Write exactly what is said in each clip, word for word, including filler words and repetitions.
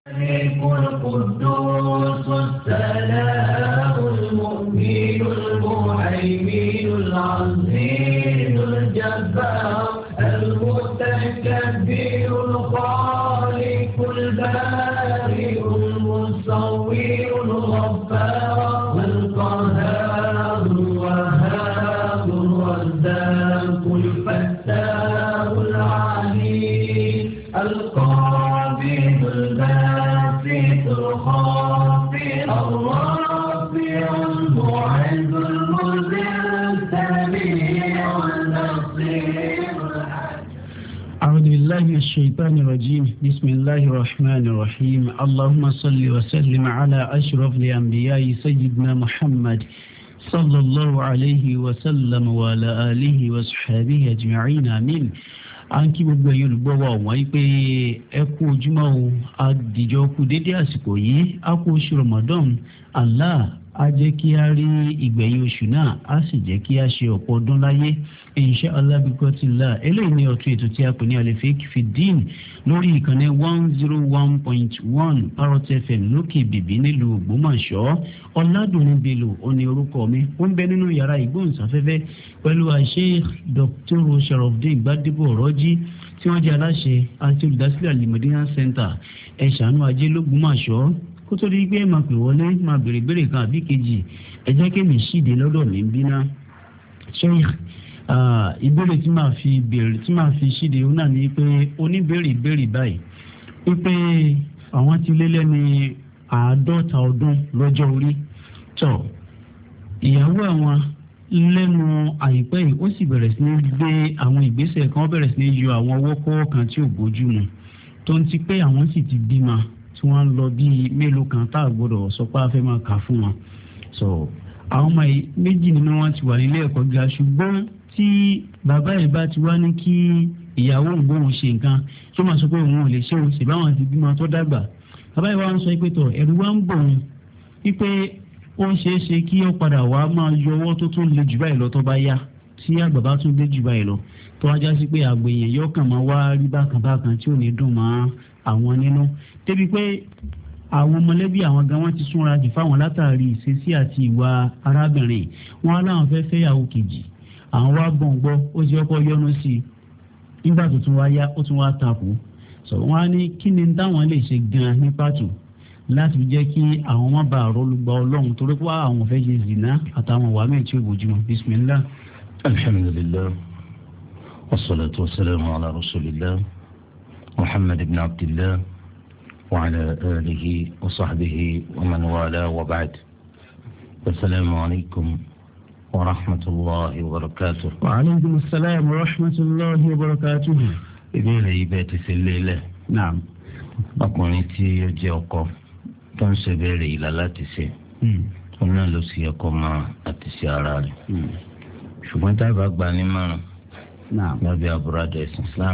الملك القدوس السلام المؤمن المهيمن العزيز الجبار المتكبر الخالق البارئ المصور الغفار القهار الوهاب الرزاق الفتاح العليم القابض الباسط الخافض الرافع المعز المذل السميع البصير. أعوذ بالله من الشيطان الرجيم. بسم الله الرحمن الرحيم. اللهم صل وسلم على أشرف الأنبياء سيدنا محمد صلى الله عليه وسلم وعلى آله وصحبه أجمعين آمين. à ń kí gbogbo ẹ̀yin olùgbọ́ wa wọ́n yí pé ẹ kú ojúmọ́ o àdìjọ kú dédé àsìkò yìí á kú oṣù Ramadan. Allah á jẹ́ kí a rí ìgbẹ̀yìn oṣù náà á sì jẹ́ kí a ṣe ọ̀pọ̀ ọdún láyé insha Allah bíkọ́tìlá. eléyìí ni ọ̀tún ètò tí a pè ní Al-Fiqh Fid-Din lórí ìkànnì one zero one point one Parrot F M lókè bèbí nílùú Ògbómọ̀ṣọ́. Ọ̀làdùnní Bello òní orúkọ mi ó ń bẹ nínú yàrá ìgbóhùnsáfẹ́fẹ́ pẹ̀lú Sheikh Doctor Sharafdeen Gbadebo Ọ̀rọ̀jí tí wọ́n jẹ́ aláṣẹ àti olùdásílẹ̀ Al-Madina Center ẹ̀ṣánú ajé lÓgbómọ̀ṣọ́. kó tó di pé ẹ máa pè wọlé máa béèrè béèrè kan àbí kejì ẹ jẹ́ kí mi ṣíde lọ́dọ̀ mi bí ná. Sheikh ìbéèrè tí màá fi béèrè tí màá fi ṣíde òun náà ni pé oníbéèrè béèrè báyìí wípé àwọn ti lé lẹ́ni àádọ́ta ọdún lọ́jọ́ orí tọ̀ ìyàwó àwọn lẹ́nu àìpẹ́ yìí ó sì bẹ̀rẹ̀ sí ní gbé àwọn ìgbésẹ̀ kan ó bẹ̀rẹ̀ sí ní yọ àwọn ọwọ́ kọ́wọ́ kan tí ò bójú mu tó ń ti pé àwọn sì ti bímọ tí wọ́n ń lọ bíi mélòó kan tá a gbọ́dọ̀ sọ pé a fẹ́ máa kà fún wọn. so àwọn ọmọ yìí méjì nínú wọn ti wà nílé ẹ̀kọ́ gíga ṣùgbọ́n tí bàbá yìí bá ti wá ní kí ìyàwó ògbóhùn ṣe nǹkan tó máa sọ pé òun ò lè ṣe òun sì báwọn ti bímọ tó dàgbà. bàbá yìí wá ń sọ pé tọ̀ ẹ̀rù wá ń bọ̀ wọn wípé ó ń ṣeé ṣe kí ó padà wá máa yọ ọwọ́ tó tún le jù báyìí lọ tó bá yá tí àgbà bá tún dé jù báyìí lọ tó wá já sí pé àgbèyàn yóò kàn máa wá rí bákan bákan tí ò ní dùn mọ́ àwọn nínú débi pé àwọn mọ̀lẹ́bí àwọn gan wọ́n ti súnra jù fáwọn látàrí ìṣesí àti ìwà arábìnrin wọn aláwọn fẹ́ fẹ́yàwó kejì àwọn wá gbọ̀ngbọ́ ó ti ọkọ̀ yọnu sí i nígbà tó tún wá yá ó tún wá takò sọ wọn á ní kí ni táwọn lè ṣe gan ní pàtó láti fi jẹ́ kí àwọn má bàa rọ́lùgbà ọlọ́run torí pé àwọn fẹ́ ṣe zina àtàwọn wàá mẹ́rin tí ó bójúmọ́ bismillah. alhamdulillah wassalatu wassalamu ala rasulillah muhammad ibn abdillah wa ala alihi wa sahbihi wa man wala wa ba'd. assalamu alaykum wa rahmatullahi wa barakatuh. wa alaykum assalam wa rahmatullahi wa barakatuh. ìbéèrè yìí bẹ́ẹ̀ ti ṣe lélẹ̀. naam. ọkùnrin tí ó jẹ́ ọkọ tó ń ṣe bẹ́ẹ̀rẹ̀ ìlà láti ṣe òun náà ló sì yẹ kó máa àti ṣe ara rẹ̀ ṣùgbọ́n tábà gba ní márùn lábẹ́ àbúradà ẹ̀sìn Islam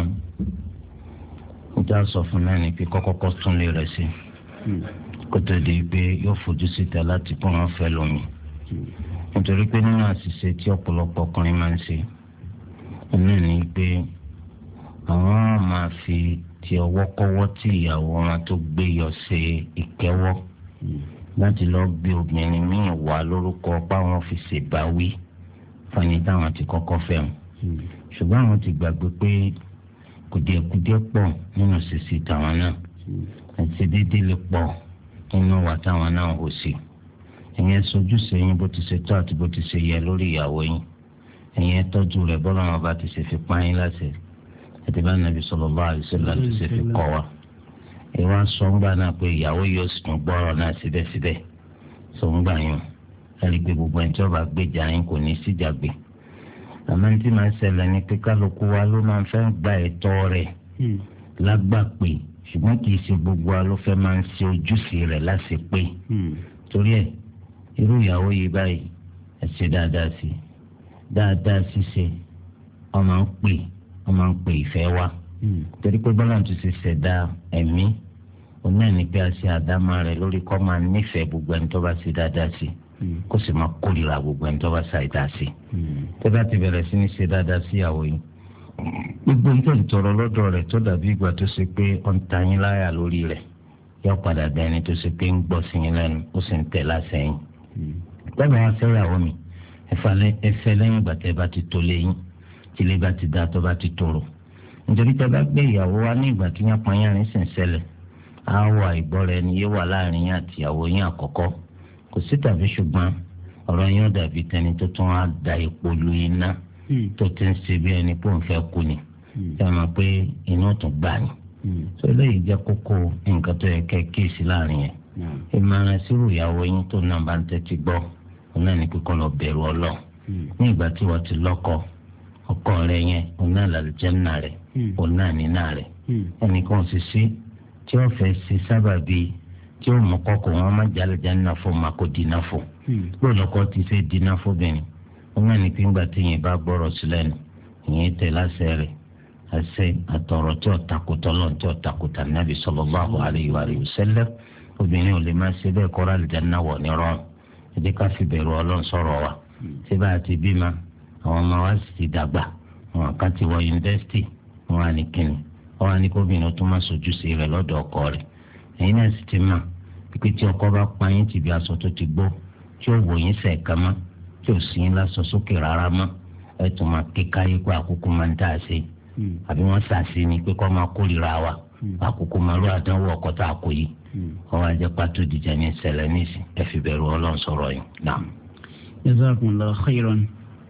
ó já sọ fún náà ní pé kọ́kọ́kọ́ tún lé rẹ̀ sí kó tó di pé yóò fojú síta láti kó wọn fẹ́ lómi nítorí pé nínú àṣìṣe tí ọ̀pọ̀lọpọ̀ ọkùnrin máa ń ṣe òun náà ní pé àwọn máa fi ti ọwọ́ kọ́wọ́ tí ìyàwó wọn tó gbé yọ ṣe ìkẹ́wọ́ láti lọ gbé obìnrin míì wá lórúkọ páwọn fi ṣèbáwí fani táwọn ti kọ́kọ́ fẹ́ wọn ṣùgbọ́n àwọn ti gbàgbé pé kùdìẹ̀kùdìẹ̀ pọ̀ nínú ṣíṣe táwọn náà àti déédéé lè pọ̀ nínú wà táwọn náà ò sí ìyẹn sojúṣe yín bó ti ṣe tó àti bó ti ṣe yẹ lórí ìyàwó yín ìyẹn tọ́jú rẹ̀ bọ́lá wọn bá ti ṣe fi pa yín láṣẹ àti bá nàbí sallallahu alaihi wasallam ti ṣe fi kọ́ wa ìwà sọ̀ngbà náà pé ìyàwó yóò sùn gbọ́rọ̀ náà síbẹ̀síbẹ̀ sọ̀ngbà yẹn ẹ̀rí pé gbogbo ẹni tí wọ́n bá gbèjà yín kò ní síjà gbé àmọ́ ní tí máa ń ṣẹlẹ̀ ní pé kálukú wa ló máa ń fẹ́ gba ẹ̀tọ́ rẹ̀ lágbàpè ṣùgbọ́n kì í ṣe gbogbo wa ló fẹ́ máa ń ṣe ojúṣe rẹ̀ láṣepé torí ẹ̀ irú ìyàwó yìí báyìí ẹ̀ ṣe dáadáa sí dáadáa ṣíṣe ọmọ ń pè wọ́n máa ń pè ìfẹ́ wá torí pé bọ́lá tó ṣe ṣẹ̀dá ẹ̀mí òun náà ní pé a ṣe àdámà rẹ̀ lórí kọ́ máa nífẹ̀ẹ́ gbogbo ẹni tó bá ṣe dáadáa sí kó sì máa kórìíra gbogbo ẹni tó bá ṣe àìdá sí tó bá ti bẹ̀rẹ̀ sí ní ṣe dáadáa sí ìyàwó yìí gbogbo ń tẹ̀ ń tọrọ lọ́dọ̀ rẹ̀ tó dàbí ìgbà tó ṣe pé ó ń ta yín láyà lórí rẹ̀ yọ padà dẹni tó ṣe pé ń gbọ́ sí yín lẹ́nu ó sì ń tẹ̀ lásẹ̀yìn. dábàá wá fẹ́yàwó mi ẹfẹ́ lẹ́yìn ìgbà tẹ́ bá ti tó léyìn tí ilé bá ti dá tó bá ti tòrò nítorí tẹ́ bá gbé ìyàwó wá ní ìgbà tí yẹn pààyàn sì ń ṣẹlẹ̀ àwọ̀ àìgbọ́ra ẹni yé wà láàrin yín àti ìyàwó yín àkọ́kọ́ kò sí tàbí ṣùgbọ́n ọ̀rọ̀ yín ó dàbí tẹni tó tún á da epo lu iná tó ti ń ṣe bí ẹni pé òun fẹ́ kú ni ṣe é mọ̀ pé inú tún gbà ní. tó eléyìí jẹ́ kókó nǹkan tó yẹ kẹ́ kíyèsí láàrin yẹn. ìmọ̀ràn sírù ìyàwó yín tó náà bá ń tẹ́tí gbọ́ òun náà ní kíkọ́ lọ bẹ̀rù ọlọ́ ní ìgbà tí wọ́n ti lọ́kọ ọkọ rẹ̀ yẹn òun náà làlùjánnà rẹ̀ òun náà nínà rẹ̀ ẹnìkan sì sí tí wọ́n fẹ́ ṣe sábàbí tí ó mú kọ́kọ́ wọn má jẹ́ àlùjánnà fún ma kó dínà fún lọ́lọ́kọ́ ti fẹ́ dínà fóbìnrin òun náà ní pé ńgbà tí yẹn bá gbọ́rọ̀ sílẹ̀ nù ìyẹn tẹ̀ láṣẹ rẹ̀ àṣẹ àtọ̀rọ̀ tí ó takùtà lọ́n tí ó takùtà nàbì sallallahu alayhi wa sallam obìnrin ò lè má ṣe bẹ́ẹ̀ kọ́ra àlùjánnà wọ̀ ní rọrùn ẹ jẹ́ ká fi bẹ̀rù Ọlọ́run sọ̀rọ̀ wa ṣé bá a ti bímọ àwọn ọmọ wa sì ti dàgbà àwọn kan ti wọ yunifásitì wọn á ní kíni wọn á ní kóbìnrin tó má sojú sí rẹ̀ lọ́dọ̀ ọkọ rẹ̀ ẹ̀yin náà sì ti mọ̀ pípé tí ọkọ bá pa yín tìbí aṣọ tó ti gbó tí ó wò yín sẹ̀ka mọ́ tí ò sí yín lásọ sókè rárá mọ́ ẹ̀ tún máa ké káyé pé àkókò máa ń dà sí àbí wọ́n sàṣì ni pé kọ́ máa kórìíra wa àkókò máa lọ àdánwò ọkọ tá a kò yìí wọ́n wá jẹ́ pàtó dìjà ní ìṣẹ̀lẹ̀ nísìn ẹ fi bẹ̀rù Ọlọ́run sọ̀rọ̀ yìí náà. jazakumullahu khairan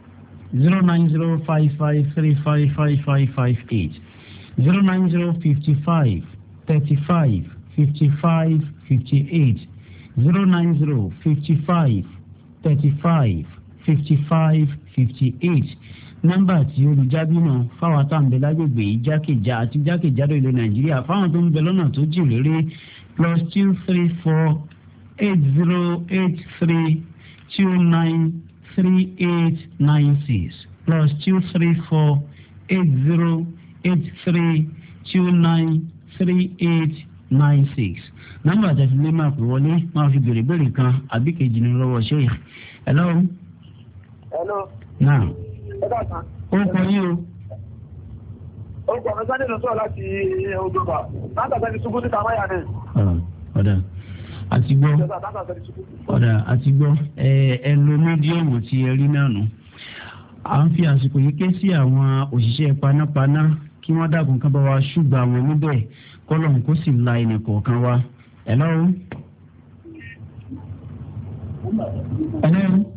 zero nine zero five five three five five five five eight zero nine zero fifty five thirty five fifty five fifty eight zero nine zero fifty five thirty five fifty five fifty eight nọ́mbà tí olùjábí náà fáwọn àtàǹbẹ lágbègbè jákèjá àti jákèjádò ilẹ̀ nàìjíríà fáwọn tó ń bẹ lọ́nà tó jìn réré plus two three four eight zero eight three two nine three eight nine six plus two three four eight zero eight three two nine three eight nine six nọ́mbà àti àtìlẹ́ máa pè wọlé máa fi bèrè bèrè kan àbí kejì ní lọ́wọ́ ṣe é. hello. hello. náà. ẹ bá ta. ó kọ yín o. orúkọ mi sáré lọ sọ láti odòbà látàgbẹ́ ní ṣubú títa máyà ni. ọ̀dà àti gbọ́ ọ̀dà àti gbọ́ ẹ ẹ lo mídíọ̀mù tí ẹ rí náà nù. à ń fi àsìkò yìí ké sí àwọn òṣìṣẹ́ panápaná kí wọ́n dákun ká bá wa ṣùgbọ́n àwọn níbẹ̀ kọ́lọ́hún kó sì la ẹnì kọ̀ọ̀kan wa. hello. hello.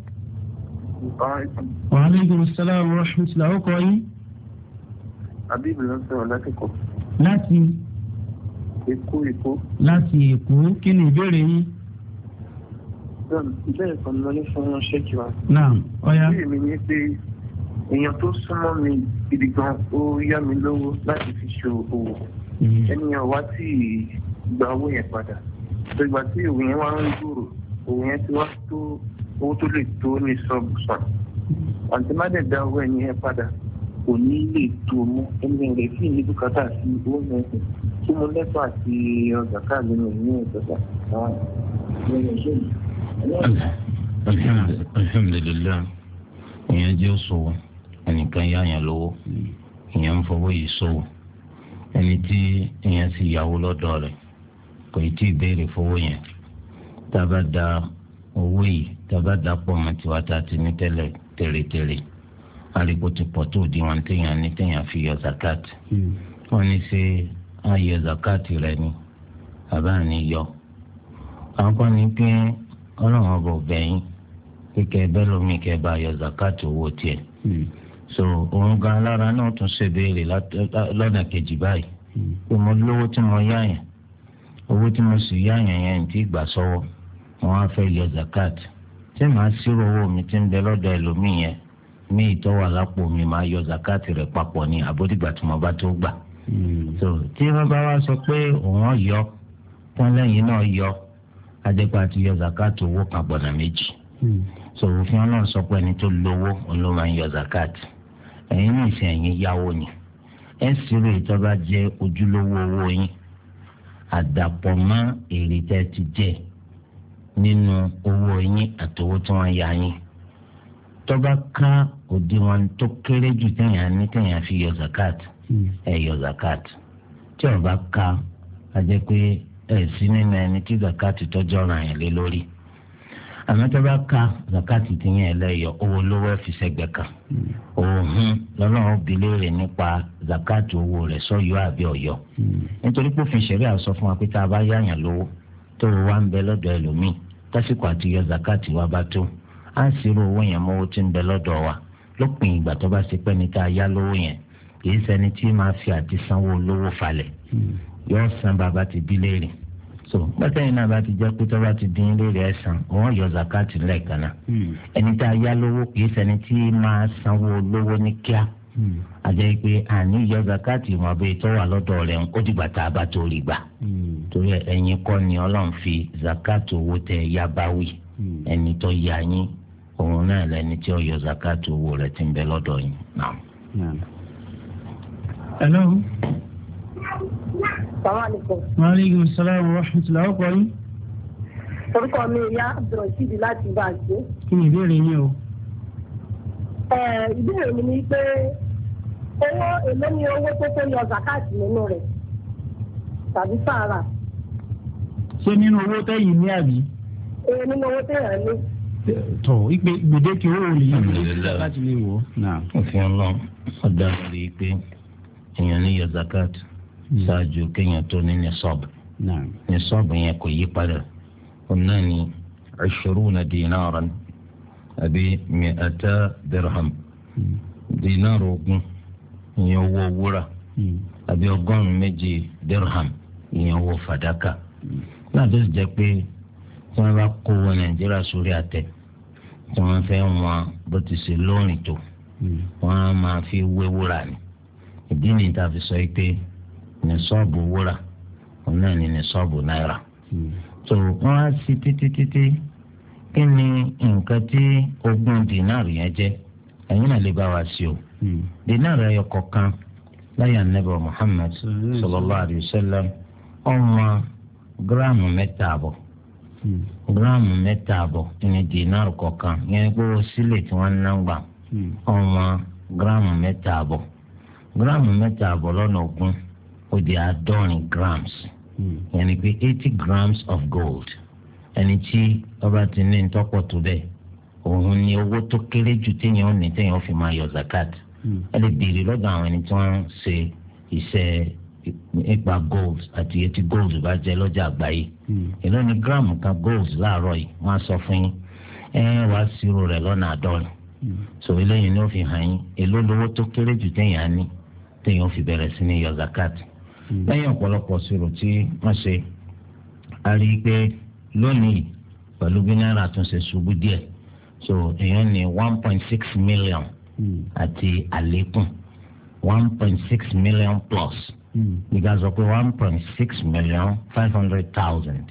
wa aleykum salaam wa rahmatulah. ó kọ yín. Abibu ló ń sọ̀rọ̀ látìkọ́. láti. Èkó Èkó. láti Èkó kí ni ìbéèrè yín. ìbéèrè kan ló ní fún ṣẹ́kì wa. náà ọ̀ya. ìbéèrè mi ni pé èèyàn tó súnmọ́ mi gidi gan ó yá mi lówó láti fi ṣe òwò. ẹnìyàn wá tí gba owó yẹn padà. ìgbà tí òwò yẹn wá ń gbòòrò òwò yẹn ti wá tó owó tó lè tó ní sọ́ọ̀bù sàn. àǹtí má dẹ̀ dá owó ẹni yẹn padà kò ní lè tó mú ẹni rẹ̀ sí ní bùkátà sí owó mẹ́sìn tí mo lẹ́tọ̀ àti ọjà káàdì mi ní ìjọba àwọn alhamdulilayi ìyẹn jẹ́ òṣòwò ẹnìkan yáyàn lówó ìyẹn ń fọwọ́ yìí ṣòwò ẹni tí ìyẹn sì yáwó lọ́dọ̀ rẹ̀ kò tí ì béèrè fowó yẹn tá a bá da owó yìí tá a bá da pọ̀ mọ́ tiwa tá a ti ní tẹ́lẹ̀ tẹ́lẹ̀tẹ́lẹ̀ àríkò ti pọ̀ tó di wọn téèyàn ní téèyàn fi yọ zakat wọ́n ní ṣe ayọ zakat rẹ̀ ni bàbá ní yọ àwọn kan ní pé ọlọ́run ọba ọbẹ̀yìn kíkẹ́ bẹ́ẹ̀ lómi kẹ́ bá yọ zakat owó tiẹ̀ so òun gan alára náà tún ṣe béèrè lọ́nà kejì báyìí pé mo lówó tí mo yá yẹn owó tí mo sì yá yẹn yẹn ti gbà sọ́wọ́ wọn á fẹ́ yọ zakat tí màá ṣírò owó mi ti ń bẹ lọ́dọ̀ ẹlòmíì yẹn ní ìtọ́wà lápò mi máa yọ zakat rẹ̀ papọ̀ ní àbódìgbà tí mo bá tó gbà. so tí wọ́n bá wá sọ pé òun yọ tán lẹ́yìn náà yọ adépa ti yọ zakat owó kan gbọ̀nà méjì. so òfin ọlọ́run sọ pé ẹni tó lówó òun ló máa ń yọ zakat ẹ̀yin ní ìsìn ẹ̀yin yáwó ni ẹ̀ ṣírò ìtọ́ bá jẹ́ ojúlówó owó yín àdàpọ̀ mọ́ èrè tẹ́ ti jẹ́ nínú owó yín àtowó tí wọ́n yá yín tọ́ba ká òdiwọ̀n tó kéré jù téèyàn ní téèyàn fi yọ zakat ẹ yọ zakat tí ó bá ká a jẹ́ pé ẹ̀ sí nínú ẹni tí zakati tọ́jú ọ̀ràn yẹn lé lórí àmọ́ tó bá ka zakati ti yẹn lẹ́yọ̀ owó lówó ẹ̀ fi sẹ́gbẹ̀ kan òhun lọ́lọ́run bi léèrè nípa zakati owó rẹ̀ sọ́yọ́ àbí ọ̀yọ́ nítorí pé òfin ṣẹ̀rí àsọ fún wa pé tá a bá yáyàn lówó tó o wá ń bẹ lọ́dọ̀ ẹlòmíì tásìkò àti yọ zakati wa bá tó á sì rò owó yẹn mọ́wó tí ń bẹ lọ́dọ̀ wa lópin ìgbà tó bá ṣe pẹ́ ní tá a yá lówó yẹn kì í ṣẹni tí máa fi àti sanwó lówó falẹ̀ yóò san bàbá ti bí léèrè so gbẹ́sẹ̀yìn náà bá ti jẹ́ pé tó bá ti dín léèrè ẹ̀ san wọ́n yọ zakati lẹ́ẹ̀kan náà ẹni tá a yá lówó kì í ṣẹni tí máa sanwó lówó ní kíá àjẹ́ pé àní yọ zakati wọn bẹ́ẹ̀ tó wà lọ́dọ̀ rẹ̀ ó dìgbà tá a bá tó rí gbà torí ẹ̀yin kọ́ ni ọlọ́run fi zakati owó tẹ yá báwì ẹni tó yá yín òun náà lẹni tí ó yọ zakati owó rẹ̀ ti ń bẹ lọ́dọ̀ yín náà. hello. salaamaleykum. maaleykum salaam wa rahmatulah ọkọ yín. orúkọ mi ìyá abdulrasheed láti bàjẹ́. kí ni ìbéèrè yín o. ìbéèrè mi ni pé owó èlé ni owó tó tó yọ zakati nínú rẹ̀ tàbí sàárà. ṣé nínú owó tẹ́yìn ní àbí. ee nínú owó tẹ́yìn ní. tọ ìpè gbèdéke owó lè yí láti lè wọ. òfin ọlọ́run ọ̀dà rí i pé èèyàn ní yọ zakat ṣáájú kéèyàn tó ní ní sọ́ọ̀bù ní sọ́ọ̀bù yẹn kò yí padà òun náà ní ishiruna dinaran àbí mi'ata dirham dinar ogún ìyẹn owó wúrà àbí ọgọ́rùn-ún méjì dirham ìyẹn owó fàdákà náà tó sì jẹ́ pé tí wọ́n bá kó owó nàìjíríà sórí àtẹ tí wọ́n fẹ́ wọn bó ti ṣe lóòrìn tó wọ́n á máa fi wé wúrà ni ìdí nìyí tá a fi sọ yìí pé ní sọ́ọ̀bù wúrà òun náà ní ní sọ́ọ̀bù náírà tó wọ́n á sí títí títí kí ni nǹkan tí ogún dínárì yẹn jẹ́ ẹ̀yin náà lè bá wa sí o dínárì ẹyọ kọ̀ọ̀kan láyé ànábì Muhammad sallallahu alayhi wa sallam ọmọ gíráàmù mẹ́ta àbọ̀ gíráàmù mẹ́ta àbọ̀ ní dínárì kọ̀ọ̀kan yẹn gbówó sílẹ̀ tí wọ́n ń ná gbà ọmọ gíráàmù mẹ́ta àbọ̀ gíráàmù mẹ́ta àbọ̀ lọ́nà ogún ó di àádọ́rin grams yẹn ni pé eighty grams of gold ẹni tí ọba ti ní ntọ́pọ̀ tó bẹ́ẹ̀ òun ni owó tó kéré jù téèyàn ò ní téèyàn fi máa yọ zakat ẹ lè béèrè lọ́dọ̀ àwọn ẹni tí wọ́n ń ṣe iṣẹ́ nípa gold àti etí gold bá jẹ́ lọ́jà àgbáyé èló ni gíráàmù kan gold láàárọ̀ yìí wọ́n á sọ fún yín ẹ wá ṣírò rẹ̀ lọ́nà àádọ́rin so eléyìí ni ó fi hàn yín èló lówó tó kéré jù téèyàn á ní téèyàn fi bẹ̀rẹ̀ sí ní yọ zakat lẹ́yìn ọ̀pọ̀lọpọ̀ ṣírò tí wọ́n ṣe a rí i pé lónìí pẹ̀lú bí náírà tún ṣe ṣubú díẹ̀ so èèyàn ní one point six million àti àlékún one point six million plus nígbà sọ pé one point six million five hundred thousand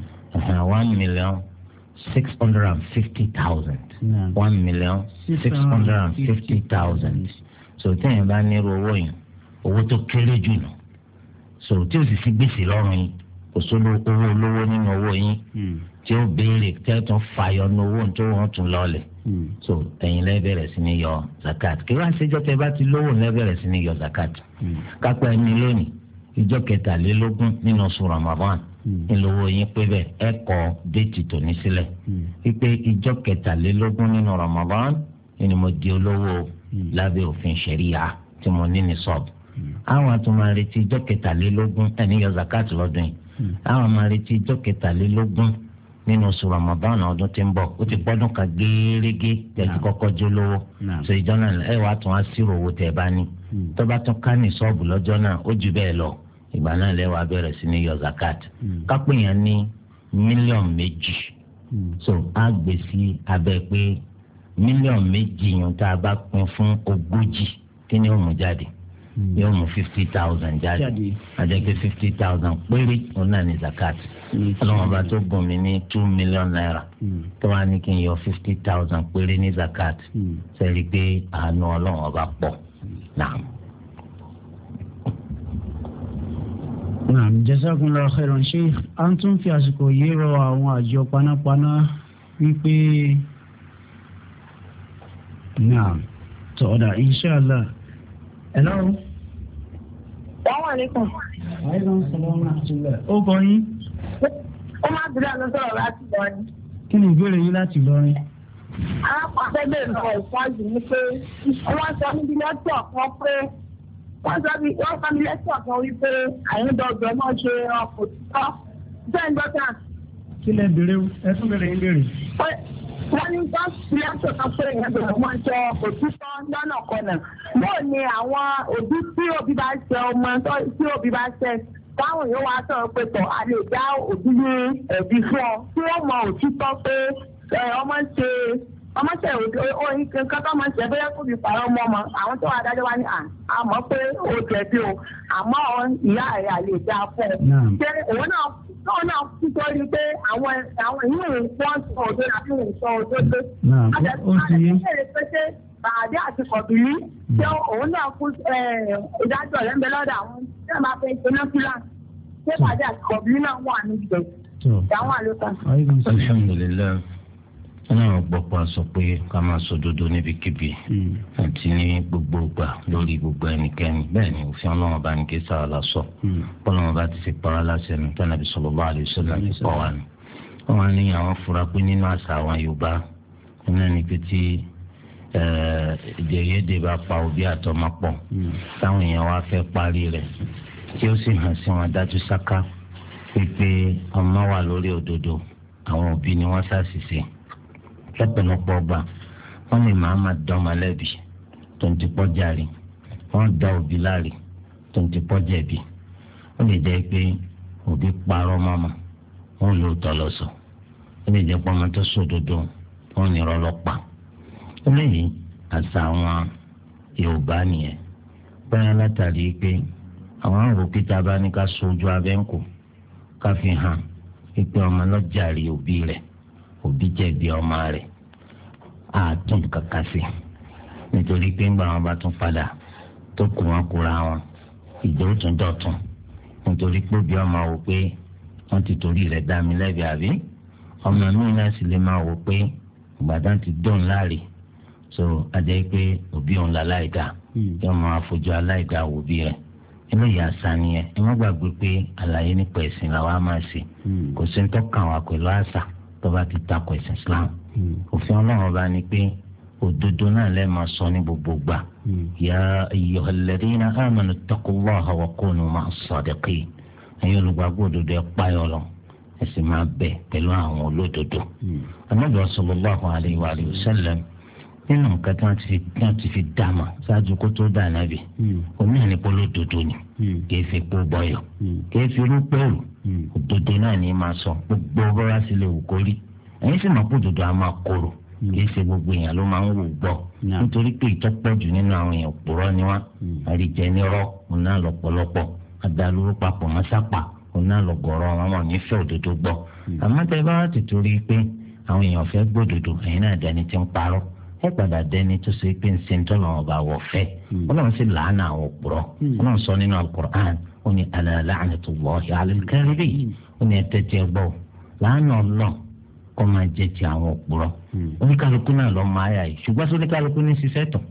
one million six hundred and fifty thousand one million six hundred and fifty thousand so téèyàn bá ní irú owó yìí owó tó kéré jù nù so tí o sì fi gbèsè lọ́rùn yìí kò sóló owó olówó nínú owó yín tí ó béèrè tí ó tún fàyọ ní owó tó wọ́n tún lọ́ọ̀lẹ̀ so ẹ̀yin lẹ́ bẹ̀rẹ̀ sí ní yọ zakat kí wọ́n á ṣèjọ́ tẹ bá ti lówó lẹ́ bẹ̀rẹ̀ sí ní yọ zakat kápẹ́ ẹni lónìí ìjọ kẹtàlélógún nínú oṣù Ramadan ńlọ́wọ́ yín pé bẹ́ẹ̀ ẹ kọ déètì tòní sílẹ̀ wípé ìjọ kẹtàlélógún nínú Ramadan ni mo di olówó lábẹ́ òfin ṣẹ̀ríyà tí mo ní ní sọ́ọ̀bù àwọn tó máa retí ìjọ kẹtàlélógún ẹni yọ zakat lọ́dún yìí àwọn máa retí ìjọ kẹtàlélógún nínú oṣù Ramadan ọdún tí ń bọ̀ ó ti pọ́dún kan gẹ́ẹ́rẹ́gẹ́ tẹ̀sí kọ́kọ́ jó lówó ṣe ìjọ náà ẹ wàá tún á sírò owó tẹ̀ bá ní tó bá tún ká ní sọ́ọ̀bù lọ́jọ́ náà ó jù bẹ́ẹ̀ lọ ìgbà náà lẹ́wàá bẹ̀rẹ̀ sí ní yọ zakat kápẹ́ yẹn ní mílíọ̀nù méjì so á gbé sí abẹ́ pé mílíọ̀nù méjì yẹn tá a bá pín fún ogójì kí ni ó mú jáde yóò mú fifty thousand jáde àjẹpẹ́ fifty thousand péré òun náà ní zakat ọlọ́wọ́n bá tó gùn mí ní two million naira tó wá ní kí n yọ fifty thousand péré ní zakat sẹ́rí pé àánú ọlọ́wọ́n bá pọ̀ náà. naam jazakumullahu khairan sheikh a ń tún fi àsìkò yìí rọ àwọn àjọ panápaná wípé naam tọ́ọ̀dà inshallah. hello. Assalamu alaikum. Aleykum salaam wa rahmatulah. Ó kọ yín. ó má dúró àná sọ̀rọ̀ láti lọ ni. kí ni ìbéèrè yín láti Ìlọrin? alápàdé lè lọ ìfọ́jú ni pé wọ́n sọ níbi lẹ́tọ̀ kan pé wọ́n sọ bí wọ́n sọ níbi lẹ́tọ̀ kan wípé àyíndọ̀gbẹ́ náà ṣe ọkọ̀ títọ́ bẹ́ẹ̀ dọ́tà. kí lẹ béèrè ẹ tún béèrè yín béèrè. wọ́n ní bọ́ọ̀sì lẹ́tọ̀ kan pé ìyàgbẹ́ wọn ṣe ọkọ̀ títọ́ lọ́nà kọ̀nà. bóò ni àwọn òbí tí òbí bá ṣe ọmọ tí òbí bá ṣe táwọn yóò wá sọ̀rọ̀ pé tọ̀ a lè dá òbí ní ẹ̀bí fún ọ tí wọ́n mọ òtítọ́ pé ọmọ ń ṣe ọmọ ṣe oyin kankan tó máa ń ṣe bóyá kó fi pààrọ̀ ọmọ ọmọ àwọn tó wà dájọ́ wá ní àmọ́ pé ó jẹ̀bi o àmọ́ ìyá rẹ̀ àlè dá fún ọ. ṣé òun náà tóun náà kú sórí pé àwọn àwọn ìyá rẹ̀ wọ́n sọ òdo àbí wọ́n sọ òdo pé. àtẹ̀síwájú pé ṣé bàdé àti kọ̀bìlì ṣé òun náà kú ìdájọ́ rẹ̀ ń bẹ lọ́dọ̀ àwọn tí wọ́n máa fẹ́ ṣe náà fúlà ṣé bàdé àti kọ̀bìlì náà wà níbẹ̀. ìdáhùn àlùkà. alhamdulilayi ọlọ́run gbọ́ pa sọ pé ká máa sọ òdodo níbikíbi àti ní gbogbo ìgbà lórí gbogbo ẹnikẹ́ni bẹ́ẹ̀ ni òfin ọlọ́run bá ní kí sáà la sọ ọlọ́run bá ti fi para láṣẹ ní tánàbí sallallahu alaihi wasallam ní pọ̀ wá ní. wọ́n wá ní àwọn fura pé nínú àṣà àwọn Yorùbá náà ní pé tí èdè bá pa òbí àtọmọ pọ̀ táwọn èèyàn wá fẹ́ parí rẹ̀ tí ó sì hàn sí wọn dájú sáká pé ọmọ wà lórí òdodo àwọn òbí ni wọ́n ṣàṣìṣe lọ́pọ̀lọpọ̀ ọgbà wọ́n lè máa máa dán mọ̀lẹ́bí tó ń ti pọ́ jàre wọ́n dá òbí láre tó ń ti pọ́ jẹ̀bi ó lè jẹ́ pé òbí parọ́ mọ́mọ́ wọ́n lò tọ́ lọ sọ ó lè jẹ́ pé ọmọ tó sòdodo wọ́n ní rọ́lọ́pàá eléyìí àṣà àwọn Yorùbá nìyẹn bẹ́ẹ̀ látàrí pé àwọn àrò pété bá ní ká sojú abẹ́ǹkò ká fi hàn pé ọmọ lọ́jàre òbí rẹ̀ òbí jẹ̀bi ọmọ rẹ̀ àtún kankan sí nítorí pé ńgbà wọn bá tún padà tó kù wọn kúra wọn ìjọ ó tún dọ̀tun nítorí pé òbí ọmọ wò pé wọ́n ti torí rẹ̀ dá mi lẹ́bi àbí ọmọ mi náà sì lè máa wò pé ìgbàdàn ti dùn láre so àjẹ́ pé òbí òun la láìda yóò máa fojú aláìda wò bí rẹ̀ eléyìí àṣà nìyẹn ẹ má gbàgbé pé àlàyé nípa ẹ̀sìn làwa máa ṣe kò sí ní tọ́kàn wa pẹ̀lú àṣà tó bá ti takò ẹ̀sìn Islam òfin Ọlọ́run ọba ni pé òdodo náà lè máa sọ ní gbogbo gbà ya ayyuhal ladhina amanu ittaqullaha wa kunu ma'as sadiqin ẹ̀yin olùgbàgbọ́ òdodo ẹ̀ páyọ̀ lọ ẹ̀ sì máa bẹ̀ pẹ̀lú àwọn olódodo. Ànábì sallallahu alayhi wa sallam nínú nǹkan tí wọ́n ti fi dàmà ṣáájú kó tó dà nábì omi àní polódodo ni kìí fi kó bọ́yọ̀ kìí fi rú pẹ̀lú òdodo náà ní máa sọ gbogbo bọ́lá sí lè wù kó rí ẹ̀yin sì máa kó òdodo á máa kóró kìí ṣe gbogbo èèyàn ló máa ń wò gbọ́ nítorí pé ìtọ́pọ̀ jù nínú àwọn èèyàn òpùrọ́ ni wá àríjẹ nírọ́ òun náà lọ́pọ̀lọpọ̀ adalúrú papọ̀ mọ́sápà òun náà lọ́gọ̀ọ́rọ́ wọn wọn nífẹ̀ẹ́ òdodo gbọ́ àmọ́ tẹ́ bá wà ti torí pé àwọn èèyàn fẹ́ gbódodo ẹ̀yin náà dẹni tí ń parọ́ ẹ padà dẹni tó ṣe pé ń ṣe ń tọ́lọ̀ ọba wọ̀ fẹ́ ọlọ́run sì làánà àwọn òpùrọ́ ọlọ́run sọ nínú Al-Qur'an ó ní ala la'natullahi 'ala al-kadhibin ó ní ẹtẹ́ tí ẹ gbọ́ làánà ọlọ́run kọ́ máa jẹ ti àwọn òpùrọ́ oníkálukú náà lọ́ọ́ máa yà yìí ṣùgbọ́n sọ oníkálukú ní ṣiṣẹ́ tán